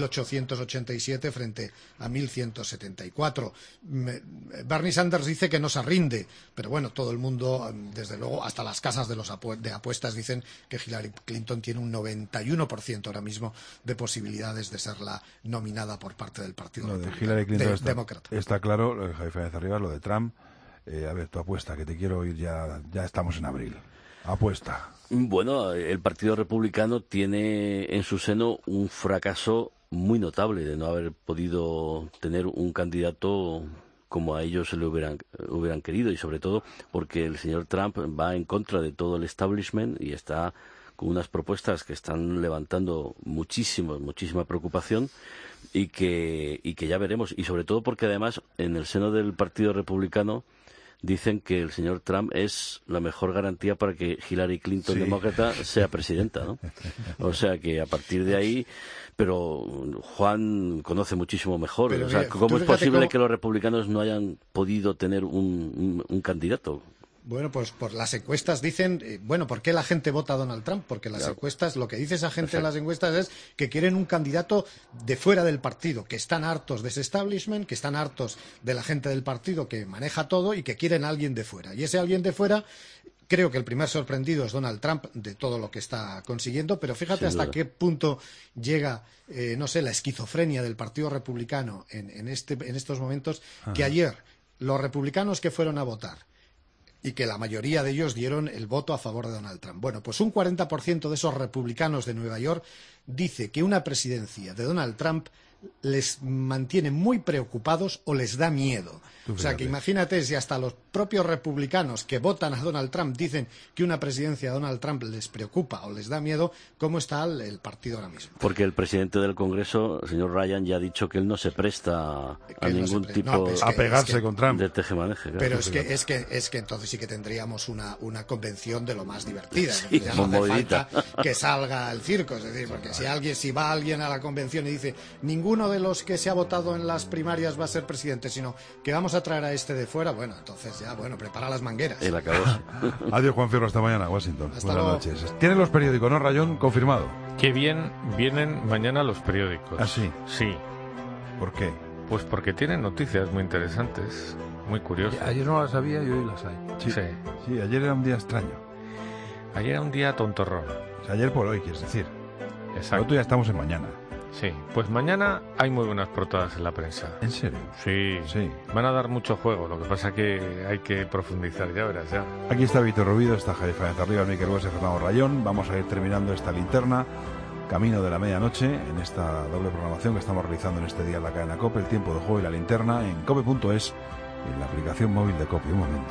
1.887 frente a 1.174. Bernie Sanders dice que no se rinde, pero bueno, todo el mundo, desde luego, hasta las casas de apuestas dicen que Hillary Clinton tiene un 91% ahora mismo de posibilidades de ser la nominada por parte del Partido Demócrata. Está claro, Javier Arriba, lo de Trump. A ver, tu apuesta, que te quiero oír, ya estamos en abril. Apuesta. Bueno, el Partido Republicano tiene en su seno un fracaso muy notable de no haber podido tener un candidato como a ellos se le hubieran querido, y sobre todo porque el señor Trump va en contra de todo el establishment y está con unas propuestas que están levantando muchísima preocupación y que ya veremos. Y sobre todo porque además en el seno del Partido Republicano dicen que el señor Trump es la mejor garantía para que Hillary Clinton, demócrata, sea presidenta, ¿no? O sea que a partir de ahí... Pero Juan conoce muchísimo mejor. Pero, o sea, ¿cómo es posible que los republicanos no hayan podido tener un candidato? Bueno, pues por las encuestas dicen, ¿por qué la gente vota a Donald Trump? Porque las encuestas, lo que dice esa gente en las encuestas es que quieren un candidato de fuera del partido, que están hartos de ese establishment, que están hartos de la gente del partido que maneja todo y que quieren a alguien de fuera. Y ese alguien de fuera Creo que el primer sorprendido es Donald Trump de todo lo que está consiguiendo, pero fíjate hasta qué punto llega, no sé, la esquizofrenia del Partido Republicano en estos momentos, que ayer los republicanos que fueron a votar y que la mayoría de ellos dieron el voto a favor de Donald Trump. Bueno, pues un 40% de esos republicanos de Nueva York dice que una presidencia de Donald Trump les mantiene muy preocupados o les da miedo. O sea, que imagínate si hasta los propios republicanos que votan a Donald Trump dicen que una presidencia de Donald Trump les preocupa o les da miedo, ¿cómo está el partido ahora mismo? Porque el presidente del Congreso, el señor Ryan, ya ha dicho que él no se presta a ningún tipo a pegarse con Trump de tejemaneje. Claro. Pero es que entonces sí que tendríamos una convención de lo más divertida. Sí, ya no hace falta que salga el circo, es decir, porque si va alguien a la convención y dice ninguno de los que se ha votado en las primarias va a ser presidente, sino que vamos a traer a este de fuera, bueno, entonces ya, prepara las mangueras. Adiós, Juan Fierro, hasta mañana, Washington. Buenas noches. ¿Tienen los periódicos, no, Rayón? Confirmado. Qué bien vienen mañana los periódicos. ¿Ah, sí? Sí. ¿Por qué? Pues porque tienen noticias muy interesantes, muy curiosas. Ayer no las había y hoy las hay. Sí, ayer era un día extraño. Ayer era un día tontorrón. O sea, ayer por hoy, quieres decir. Exacto. Nosotros ya estamos en mañana. Sí, pues mañana hay muy buenas portadas en la prensa. ¿En serio? Sí. Van a dar mucho juego, lo que pasa que hay que profundizar, ya verás, ya. Aquí está Víctor Rubido, está Javier Fernández Arriba, Miquel Bues y Fernando Rayón. Vamos a ir terminando esta linterna, camino de la medianoche, en esta doble programación que estamos realizando en este día en la cadena COPE, el tiempo de juego y la linterna, en cope.es, en la aplicación móvil de COPE. Un momento.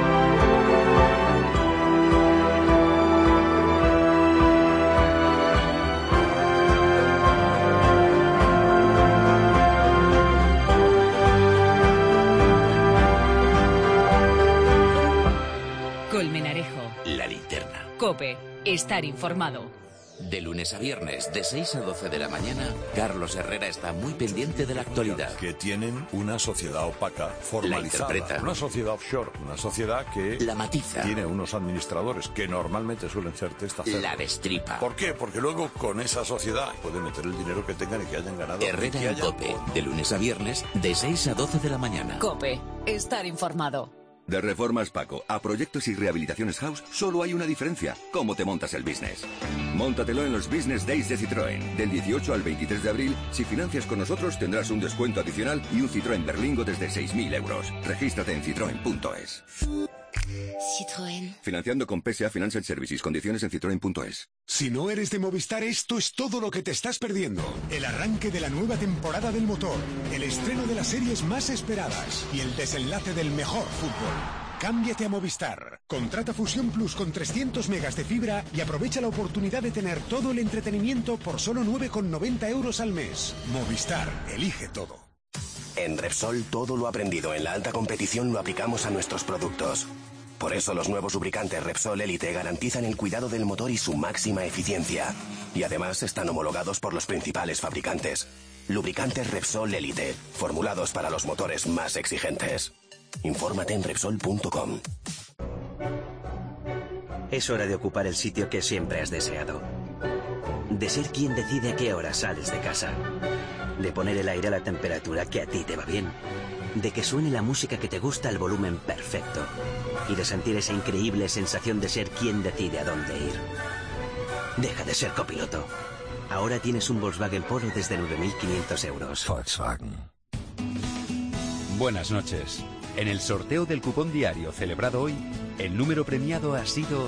Colmenarejo. La linterna. COPE. Estar informado. De lunes a viernes, de 6 a 12 de la mañana, Carlos Herrera está muy pendiente de la actualidad. Que tienen una sociedad opaca, formalizada. La interpreta. Una sociedad offshore, una sociedad que la matiza. Tiene unos administradores que normalmente suelen ser testaferros. La destripa. ¿Por qué? Porque luego con esa sociedad pueden meter el dinero que tengan y que hayan ganado. Herrera en COPE, de lunes a viernes, de 6 a 12 de la mañana. COPE. Estar informado. De Reformas Paco a proyectos y rehabilitaciones House, solo hay una diferencia: cómo te montas el business. Móntatelo en los Business Days de Citroën. Del 18 al 23 de abril, si financias con nosotros tendrás un descuento adicional y un Citroën Berlingo desde 6.000 euros. Regístrate en citroen.es. Citroën. Financiando con PSA Financial Services. Condiciones en citroen.es. Si no eres de Movistar, esto es todo lo que te estás perdiendo. El arranque de la nueva temporada del motor, el estreno de las series más esperadas y el desenlace del mejor fútbol. Cámbiate a Movistar. Contrata Fusión Plus con 300 megas de fibra y aprovecha la oportunidad de tener todo el entretenimiento por solo 9,90 euros al mes. Movistar, elige todo. En Repsol, todo lo aprendido en la alta competición lo aplicamos a nuestros productos. Por eso los nuevos lubricantes Repsol Elite garantizan el cuidado del motor y su máxima eficiencia. Y además están homologados por los principales fabricantes. Lubricantes Repsol Elite, formulados para los motores más exigentes. Infórmate en Repsol.com. Es hora de ocupar el sitio que siempre has deseado. De ser quien decide a qué hora sales de casa. De poner el aire a la temperatura que a ti te va bien. De que suene la música que te gusta al volumen perfecto. Y de sentir esa increíble sensación de ser quien decide a dónde ir. Deja de ser copiloto. Ahora tienes un Volkswagen Polo desde 9.500 euros. Volkswagen. Buenas noches. En el sorteo del cupón diario celebrado hoy, el número premiado ha sido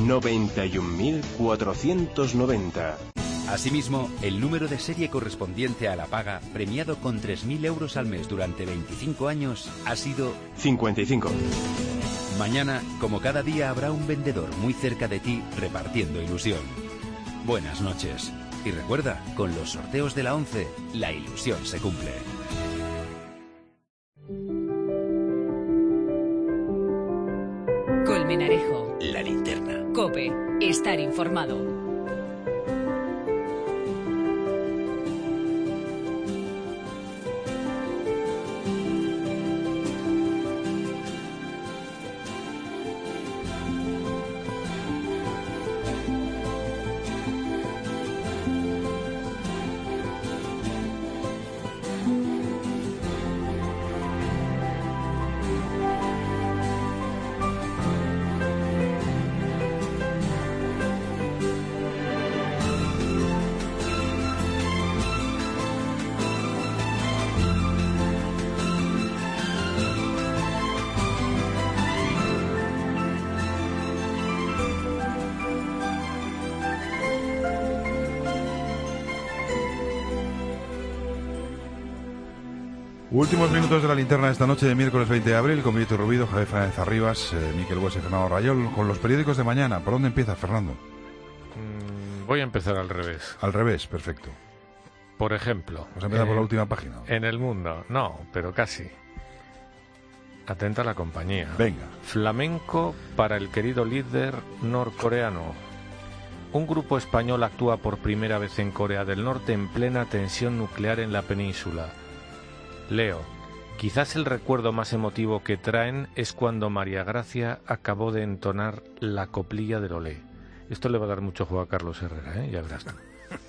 91.490. Asimismo, el número de serie correspondiente a la paga, premiado con 3.000 euros al mes durante 25 años, ha sido 55. Mañana, como cada día, habrá un vendedor muy cerca de ti repartiendo ilusión. Buenas noches. Y recuerda, con los sorteos de la 11, la ilusión se cumple. Colmenarejo. La linterna. COPE. Estar informado. Últimos minutos de la linterna de esta noche de miércoles 20 de abril, con Víctor Rubido, Javier Fernández Arribas, Miquel Bues y Fernando Rayol, con los periódicos de mañana. ¿Por dónde empieza, Fernando? Voy a empezar al revés. Al revés, perfecto. Por ejemplo... ¿Vamos a empezar por la última página? En El Mundo, no, pero casi. Atenta a la compañía. Venga. Flamenco para el querido líder norcoreano. Un grupo español actúa por primera vez en Corea del Norte en plena tensión nuclear en la península. Leo. Quizás el recuerdo más emotivo que traen es cuando María Gracia acabó de entonar la coplilla del Olé. Esto le va a dar mucho juego a Carlos Herrera, ya verás tú.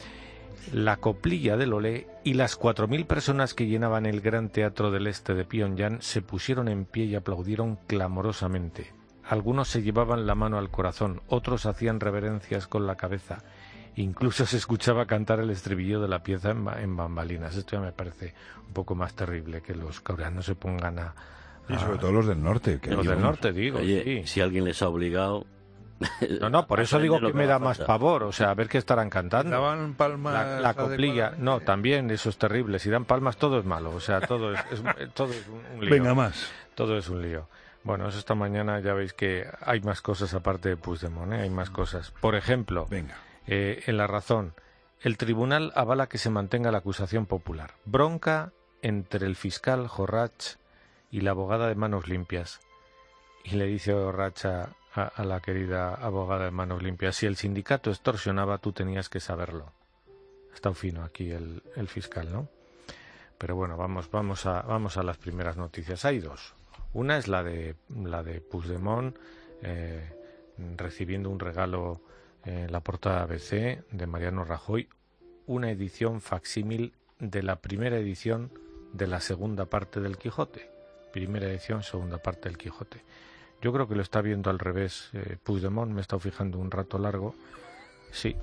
La coplilla del Olé y las 4.000 personas que llenaban el Gran Teatro del Este de Pyongyang se pusieron en pie y aplaudieron clamorosamente. Algunos se llevaban la mano al corazón, otros hacían reverencias con la cabeza. Incluso se escuchaba cantar el estribillo de la pieza en bambalinas. Esto ya me parece un poco más terrible, que los coreanos se pongan a... Y sobre todo los del norte. Los del norte, digo. Oye, sí. Si alguien les ha obligado... No, por eso digo que me da más pavor, o sea, a ver qué estarán cantando. ¿Daban palmas la coplilla, no, también eso es terrible. Si dan palmas todo es malo, o sea, todo es un lío. Venga, más. Todo es un lío. Bueno, eso esta mañana ya veis que hay más cosas aparte de Puigdemont, hay más cosas. Por ejemplo, en La Razón, el tribunal avala que se mantenga la acusación popular. Bronca entre el fiscal Jorrach y la abogada de Manos Limpias. Y le dice Jorrach a la querida abogada de Manos Limpias: si el sindicato extorsionaba, tú tenías que saberlo. Ha estado fino aquí el fiscal, ¿no? Pero bueno, vamos a las primeras noticias. Hay dos. Una es la de Puigdemont recibiendo un regalo en la portada ABC de Mariano Rajoy, una edición facsímil de la primera edición de la segunda parte del Quijote. Primera edición, segunda parte del Quijote. Yo creo que lo está viendo al revés Puigdemont, me he estado fijando un rato largo. Sí,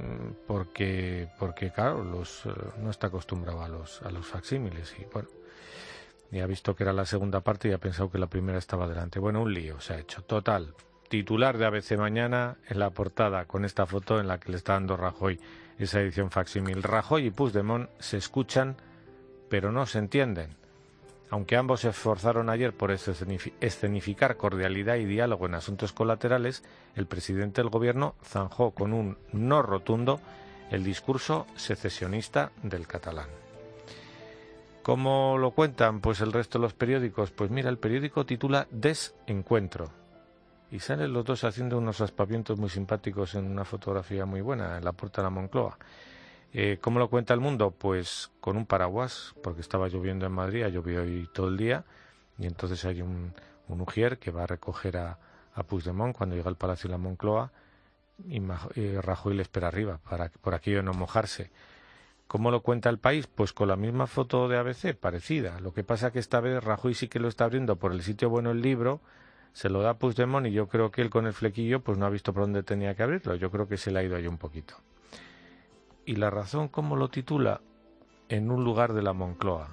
porque claro, no está acostumbrado a los facsímiles y bueno, y ha visto que era la segunda parte y ha pensado que la primera estaba delante. Bueno, un lío se ha hecho. Total, titular de ABC Mañana en la portada con esta foto en la que le está dando Rajoy esa edición facsímil. Rajoy y Puigdemont se escuchan pero no se entienden. Aunque ambos se esforzaron ayer por escenificar cordialidad y diálogo en asuntos colaterales, el presidente del gobierno zanjó con un no rotundo el discurso secesionista del catalán. ¿Cómo lo cuentan pues el resto de los periódicos? Pues mira, el periódico titula Desencuentro y salen los dos haciendo unos aspavientos muy simpáticos en una fotografía muy buena en la puerta de la Moncloa. ¿Cómo lo cuenta El Mundo? Pues con un paraguas, porque estaba lloviendo en Madrid, ha llovido hoy todo el día, y entonces hay un ujier que va a recoger a Puigdemont cuando llega al Palacio de la Moncloa, y Rajoy le espera arriba, por aquello de no mojarse. ¿Cómo lo cuenta El País? Pues con la misma foto de ABC, parecida. Lo que pasa que esta vez Rajoy sí que lo está abriendo por el sitio bueno el libro, se lo da a Puigdemont, y yo creo que él con el flequillo pues no ha visto por dónde tenía que abrirlo, yo creo que se le ha ido ahí un poquito. ¿Y La Razón cómo lo titula? En un lugar de la Moncloa.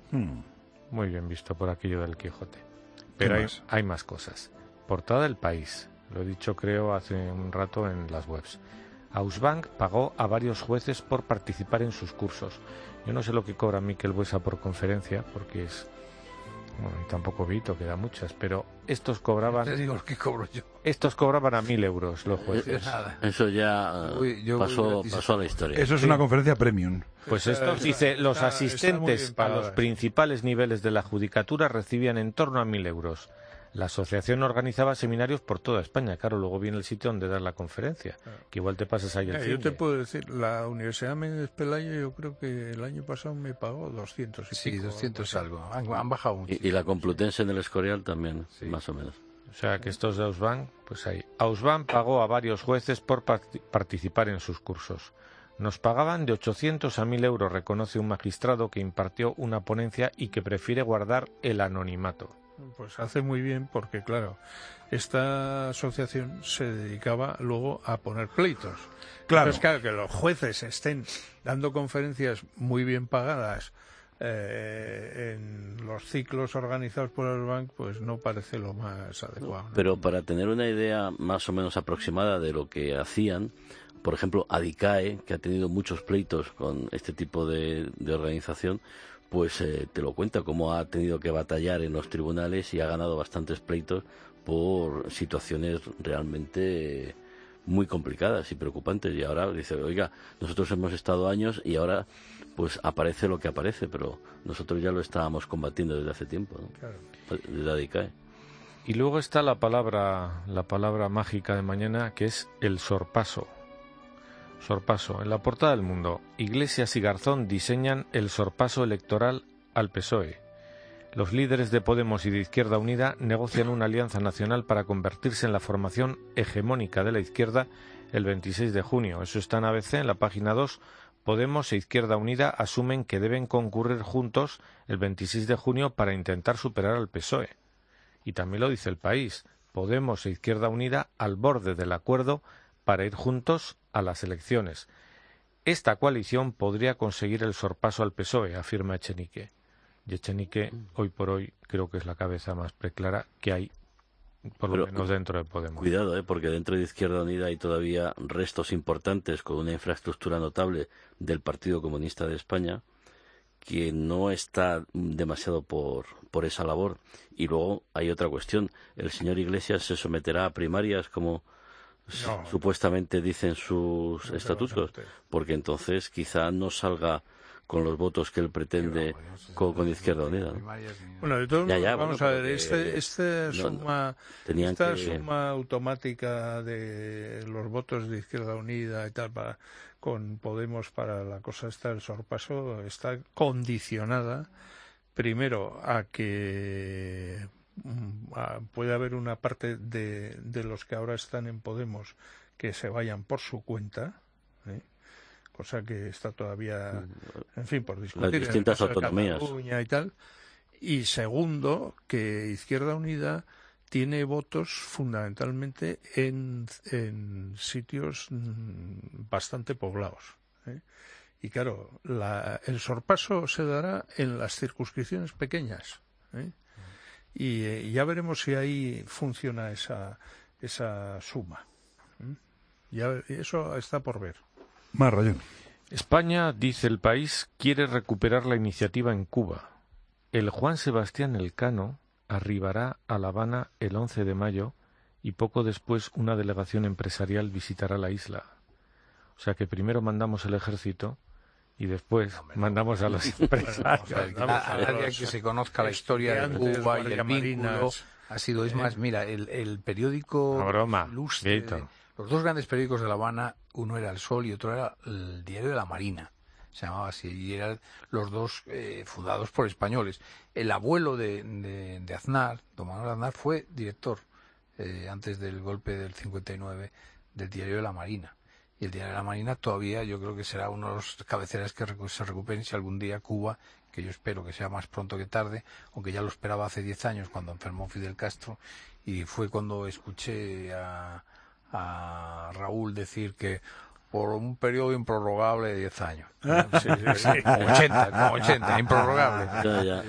Muy bien visto por aquello del Quijote. Pero hay más cosas. Portada del País. Lo he dicho creo hace un rato en las webs. Ausbank pagó a varios jueces por participar en sus cursos. Yo no sé lo que cobra Miquel Buesa por conferencia, porque es... Bueno, y tampoco Vito, que da muchas, pero estos cobraban... Te digo lo que cobro yo. Estos cobraban a 1.000 euros los jueces. Eso ya pasó a la historia. Eso es una conferencia premium. Pues esto dice, los asistentes a los principales niveles de la judicatura recibían en torno a 1.000 euros. La asociación organizaba seminarios por toda España. Claro, luego viene el sitio donde dar la conferencia, que igual te pasas ahí el fin. Yo te puedo decir, la Universidad Méndez Pelayo yo creo que el año pasado me pagó 200 y pico. Sí, 200 algo. Han bajado mucho. Y la Complutense en el Escorial también, sí, más o menos. O sea, que estos de Ausbank, pues ahí. Ausbank pagó a varios jueces por participar en sus cursos. Nos pagaban de 800 a 1.000 euros, reconoce un magistrado que impartió una ponencia y que prefiere guardar el anonimato. Pues hace muy bien porque, claro, esta asociación se dedicaba luego a poner pleitos. Claro. Entonces, claro, que los jueces estén dando conferencias muy bien pagadas en los ciclos organizados por el banco, pues no parece lo más adecuado, ¿no? Pero para tener una idea más o menos aproximada de lo que hacían, por ejemplo, Adicae, que ha tenido muchos pleitos con este tipo de organización, pues te lo cuenta, cómo ha tenido que batallar en los tribunales y ha ganado bastantes pleitos por situaciones realmente muy complicadas y preocupantes. Y ahora dice, oiga, nosotros hemos estado años y ahora pues aparece lo que aparece, pero nosotros ya lo estábamos combatiendo desde hace tiempo, ¿no? Claro. Desde ADICAE. Y luego está la palabra mágica de mañana, que es el sorpaso. Sorpaso. En la portada del Mundo, Iglesias y Garzón diseñan el sorpaso electoral al PSOE. Los líderes de Podemos y de Izquierda Unida negocian una alianza nacional para convertirse en la formación hegemónica de la izquierda el 26 de junio. Eso está en ABC, en la página 2. Podemos e Izquierda Unida asumen que deben concurrir juntos el 26 de junio para intentar superar al PSOE. Y también lo dice El País. Podemos e Izquierda Unida al borde del acuerdo para ir juntos a las elecciones. Esta coalición podría conseguir el sorpaso al PSOE, afirma Echenique. Y Echenique, hoy por hoy, creo que es la cabeza más preclara que hay, por lo menos dentro de Podemos. Cuidado, porque dentro de Izquierda Unida hay todavía restos importantes con una infraestructura notable del Partido Comunista de España, que no está demasiado por esa labor. Y luego hay otra cuestión. El señor Iglesias se someterá a primarias como supuestamente dicen sus estatutos, porque entonces quizá no salga con los votos que él pretende con Izquierda Unida, ¿no? Bueno, de todos modos, vamos a ver, esta suma automática de los votos de Izquierda Unida y tal con Podemos para la cosa esta, el sorpaso, está condicionada primero a que puede haber una parte de los que ahora están en Podemos que se vayan por su cuenta, cosa que está todavía, en fin, por discutir. Las distintas autonomías. Y tal. Y segundo, que Izquierda Unida tiene votos fundamentalmente en sitios bastante poblados. Y claro, el sorpaso se dará en las circunscripciones pequeñas. Y ya veremos si ahí funciona esa suma. Ya, eso está por ver. Más rayón. España, dice El País, quiere recuperar la iniciativa en Cuba. El Juan Sebastián Elcano arribará a La Habana el 11 de mayo y poco después una delegación empresarial visitará la isla. O sea que primero mandamos el ejército y después mandamos a los empresarios. A nadie que se conozca la historia de Cuba y el vínculo ha sido, es más, mira, el periódico Lustre, los dos grandes periódicos de La Habana, uno era El Sol y otro era el Diario de la Marina, se llamaba así, y eran los dos fundados por españoles. El abuelo de Aznar, don Manuel Aznar, fue director antes del golpe del 59 del Diario de la Marina. Y el Diario de la Marina todavía yo creo que será uno de los cabeceras que se recuperen si algún día Cuba, que yo espero que sea más pronto que tarde, aunque ya lo esperaba hace 10 años cuando enfermó Fidel Castro, y fue cuando escuché a Raúl decir que por un periodo improrrogable de 10 años. Sí, como 80, improrrogable.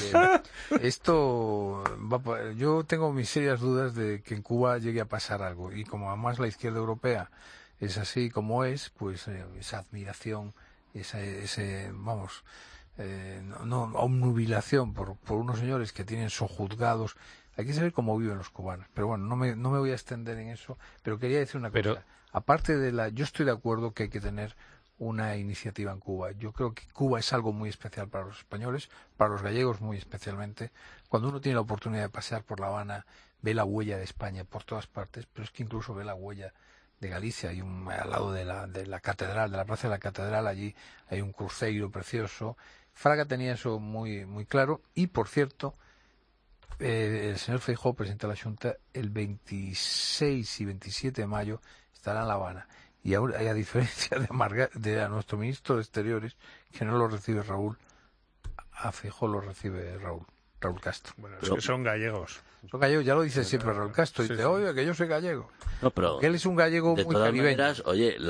Esto yo tengo mis serias dudas de que en Cuba llegue a pasar algo, y como además la izquierda europea es así como es, pues esa admiración, obnubilación por unos señores que tienen sojuzgados. Hay que saber cómo viven los cubanos. Pero bueno, no me voy a extender en eso, pero quería decir una cosa. Aparte yo estoy de acuerdo que hay que tener una iniciativa en Cuba. Yo creo que Cuba es algo muy especial para los españoles, para los gallegos muy especialmente. Cuando uno tiene la oportunidad de pasear por La Habana, ve la huella de España por todas partes, pero es que incluso ve la huella de Galicia. Hay al lado de la catedral, de la plaza de la catedral, allí hay un cruceiro precioso. Fraga tenía eso muy, muy claro. Y, por cierto, el señor Feijóo, presidente de la Junta, el 26 y 27 de mayo estará en La Habana. Y ahora, a diferencia de nuestro ministro de Exteriores, que no lo recibe Raúl, a Feijóo lo recibe Raúl Castro. Bueno, es que son gallegos. Son gallegos, ya lo dice siempre Raúl Castro. Dice, oye, que yo soy gallego. No, pero que él es un gallego de muy todas caribeño. maneras, oye,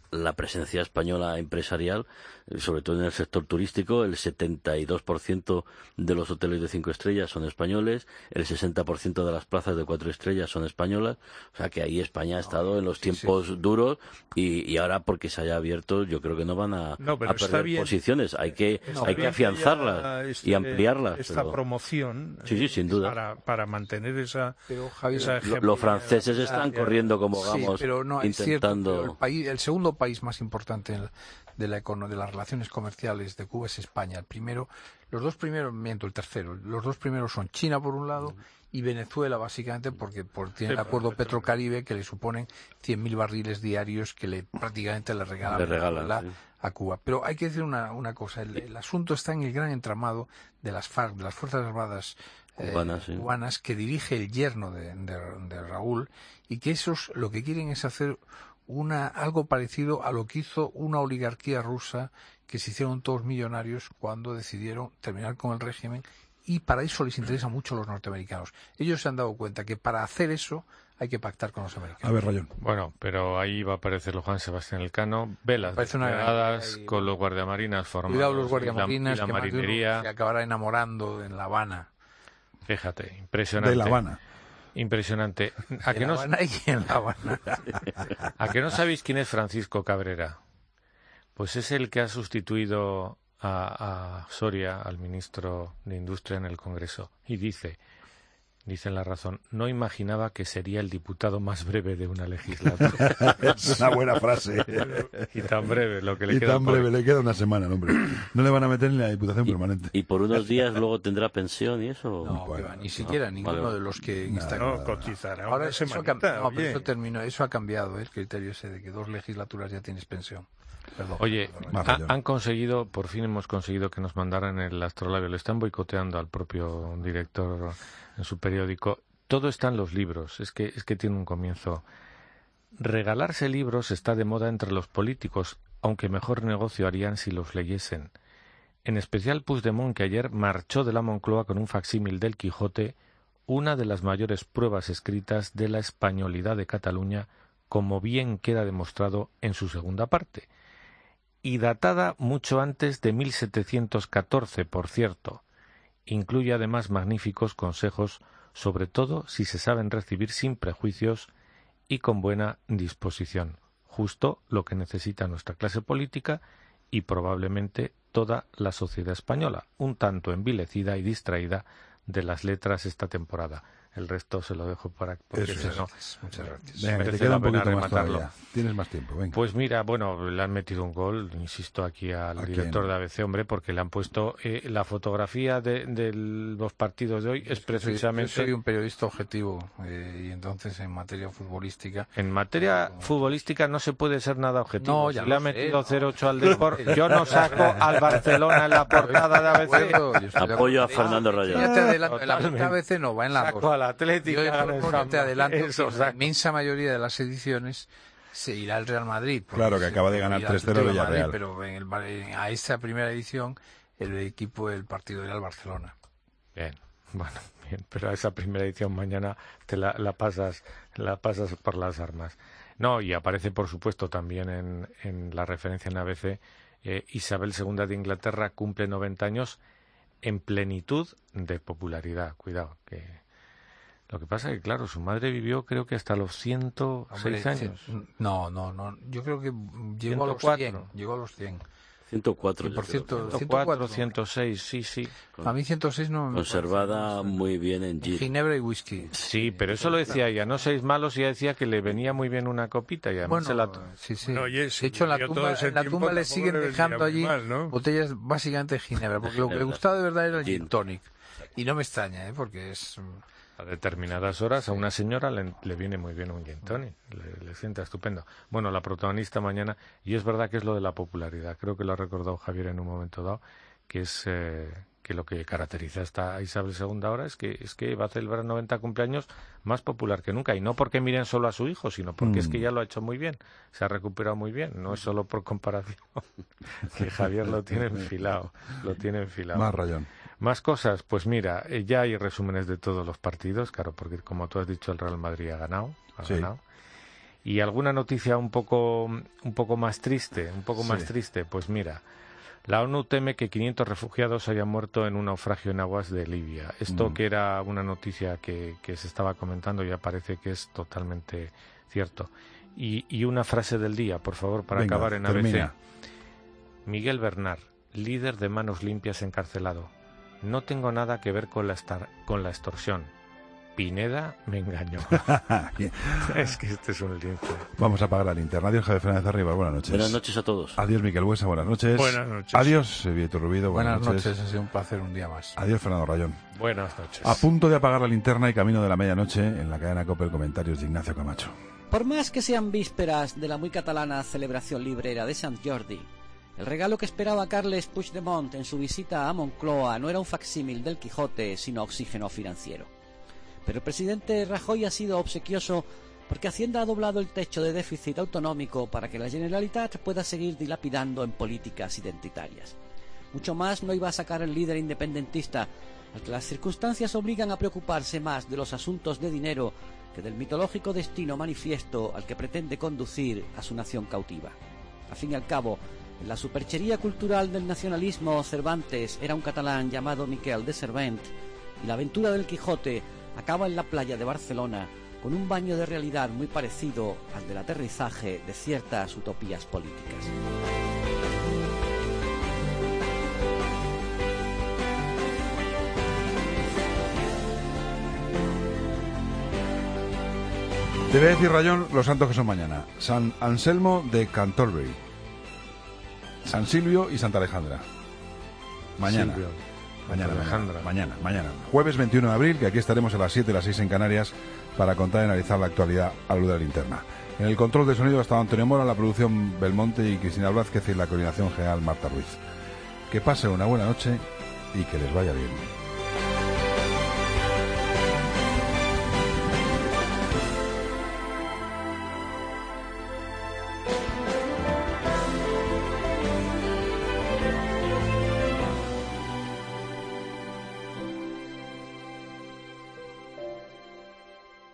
la presencia española empresarial, sobre todo en el sector turístico. El 72% de los hoteles de 5 estrellas son españoles, el 60% de las plazas de 4 estrellas son españolas. O sea que ahí España ha estado en los tiempos duros y ahora porque se haya abierto yo creo que no van a perder posiciones. Hay que afianzarlas y ampliarlas. Esta promoción sí, sin duda. Para mantener esa ejemplaridad. Los franceses están corriendo como vamos, pero no, intentando... el segundo país más importante de las relaciones comerciales de Cuba es España. El tercero. Los dos primeros son China por un lado y Venezuela básicamente porque tiene el acuerdo Petrocaribe que le suponen 100.000 barriles diarios que prácticamente le regalan a Cuba. Pero hay que decir una cosa, el asunto está en el gran entramado de las FARC, de las Fuerzas Armadas cubanas que dirige el yerno de Raúl, y que esos lo que quieren es hacer algo parecido a lo que hizo una oligarquía rusa, que se hicieron todos millonarios cuando decidieron terminar con el régimen, y para eso les interesa mucho a los norteamericanos. Ellos se han dado cuenta que para hacer eso hay que pactar con los americanos. A ver, Rayón. Bueno, pero ahí va a aparecer los Juan Sebastián Elcano, velas desplegadas con los guardiamarinas formados. Cuidado los guardiamarinas, la que marinería. Se acabará enamorando en La Habana. Fíjate, impresionante. De La Habana. Impresionante. ¿A que no sabéis quién es Francisco Cabrera? Pues es el que ha sustituido a Soria, al ministro de Industria en el Congreso. Y dice en La Razón, no imaginaba que sería el diputado más breve de una legislatura. Es una buena frase. Y tan breve, lo que le y queda. Y tan breve, le queda una semana, hombre. No le van a meter en la diputación permanente. ¿Y por unos días luego tendrá pensión y eso? No, ni siquiera ninguno de los que están... cotizará. Ahora eso ha cambiado, el criterio ese de que 2 legislaturas ya tienes pensión. Perdón, Oye, por fin hemos conseguido que nos mandaran el astrolabio. Le están boicoteando al propio director en su periódico. Todo está en los libros. Es que tiene un comienzo. Regalarse libros está de moda entre los políticos, aunque mejor negocio harían si los leyesen. En especial Puigdemont, que ayer marchó de la Moncloa con un facsímil del Quijote, una de las mayores pruebas escritas de la españolidad de Cataluña, como bien queda demostrado en su segunda parte. Y datada mucho antes de 1714, por cierto. Incluye además magníficos consejos, sobre todo si se saben recibir sin prejuicios y con buena disposición. Justo lo que necesita nuestra clase política y probablemente toda la sociedad española, un tanto envilecida y distraída de las letras esta temporada. El resto se lo dejo para porque si no, muchas gracias. Venga, te queda un poquito más todavía. Tienes más tiempo, venga. Pues mira, le han metido un gol, insisto aquí al director de ABC, hombre, porque le han puesto la fotografía de los partidos de hoy es precisamente... Yo soy un periodista objetivo y entonces en materia futbolística... En materia futbolística no se puede ser nada objetivo. No, ya si le ha metido 0-8 al Depor, yo no saco al Barcelona en la portada de ABC. Apoyo a Fernando Rayón. Ya te adelanto, la portada de ABC no, va en la saco al Atlético. Yo te adelanto que la inmensa mayoría de las ediciones se irá al Real Madrid. Claro, que acaba de ganar 3-0 Villarreal. Pero a esta primera edición el partido era el Barcelona. Bien, bueno, bien, pero a esa primera edición mañana te la pasas por las armas. No, y aparece por supuesto también en la referencia en ABC, Isabel II de Inglaterra cumple 90 años en plenitud de popularidad. Cuidado, que... Lo que pasa es que, claro, su madre vivió creo que hasta los 106 años. No, yo creo que llegó 104. Llegó a los 100. 104. Y por cierto, 104, 106, sí. A mí 106 no me conservada muy bien en gin. Ginebra y whisky. Sí, pero eso lo decía ella, no seis malos, y ella decía que le venía muy bien una copita y además sí. No, de hecho, en la tumba le siguen dejando allí botellas básicamente de ginebra, porque lo que le gustaba de verdad era el gin tonic. Y no me extraña, porque es... A determinadas horas a una señora le viene muy bien un gin tonic, le sienta estupendo. Bueno, la protagonista mañana, y es verdad que es lo de la popularidad, creo que lo ha recordado Javier en un momento dado, que es que lo que caracteriza a esta Isabel II ahora es que va a celebrar 90 cumpleaños más popular que nunca, y no porque miren solo a su hijo, sino porque es que ya lo ha hecho muy bien, se ha recuperado muy bien, no es solo por comparación, que Javier lo tiene enfilado. Más Rayón. Más cosas, pues mira, ya hay resúmenes de todos los partidos, claro, porque como tú has dicho, el Real Madrid ha ganado. Y alguna noticia un poco más triste, más Sí. triste, pues mira, la ONU teme que 500 refugiados hayan muerto en un naufragio en aguas de Libia. Esto que era una noticia que se estaba comentando ya parece que es totalmente cierto. Y una frase del día, por favor, para Venga, acabar en termina. ABC. Miguel Bernard, líder de Manos Limpias encarcelado. No tengo nada que ver con la extorsión. Pineda me engañó. Es que este es un lince. Vamos a apagar la linterna. Adiós, Javier Fernández Arriba. Buenas noches. Buenas noches a todos. Adiós, Miquel Buesa. Buenas noches. Buenas noches. Adiós, Vieto Rubido. Buenas noches, ha sido un placer un día más. Adiós, Fernando Rayón. Buenas noches. A punto de apagar la linterna y camino de la medianoche en la cadena COPE, comentarios de Ignacio Camacho. Por más que sean vísperas de la muy catalana celebración librera de Sant Jordi, el regalo que esperaba Carles Puigdemont en su visita a Moncloa no era un facsímil del Quijote, sino oxígeno financiero. Pero el presidente Rajoy ha sido obsequioso porque Hacienda ha doblado el techo de déficit autonómico para que la Generalitat pueda seguir dilapidando en políticas identitarias. Mucho más no iba a sacar el líder independentista, al que las circunstancias obligan a preocuparse más de los asuntos de dinero que del mitológico destino manifiesto al que pretende conducir a su nación cautiva. Al fin y al cabo, en la superchería cultural del nacionalismo, Cervantes era un catalán llamado Miquel de Servent, y la aventura del Quijote acaba en la playa de Barcelona con un baño de realidad muy parecido al del aterrizaje de ciertas utopías políticas. Te voy a decir, Rayón, los santos que son mañana. San Anselmo de Canterbury, San Silvio y Santa Alejandra. Mañana. Silvio. Mañana. Jueves 21 de abril, que aquí estaremos a las 7 y las 6 en Canarias para contar y analizar la actualidad a la luz de la linterna. En el control de sonido ha estado Antonio Mora, la producción Belmonte y Cristina Blázquez y la coordinación general Marta Ruiz. Que pase una buena noche y que les vaya bien.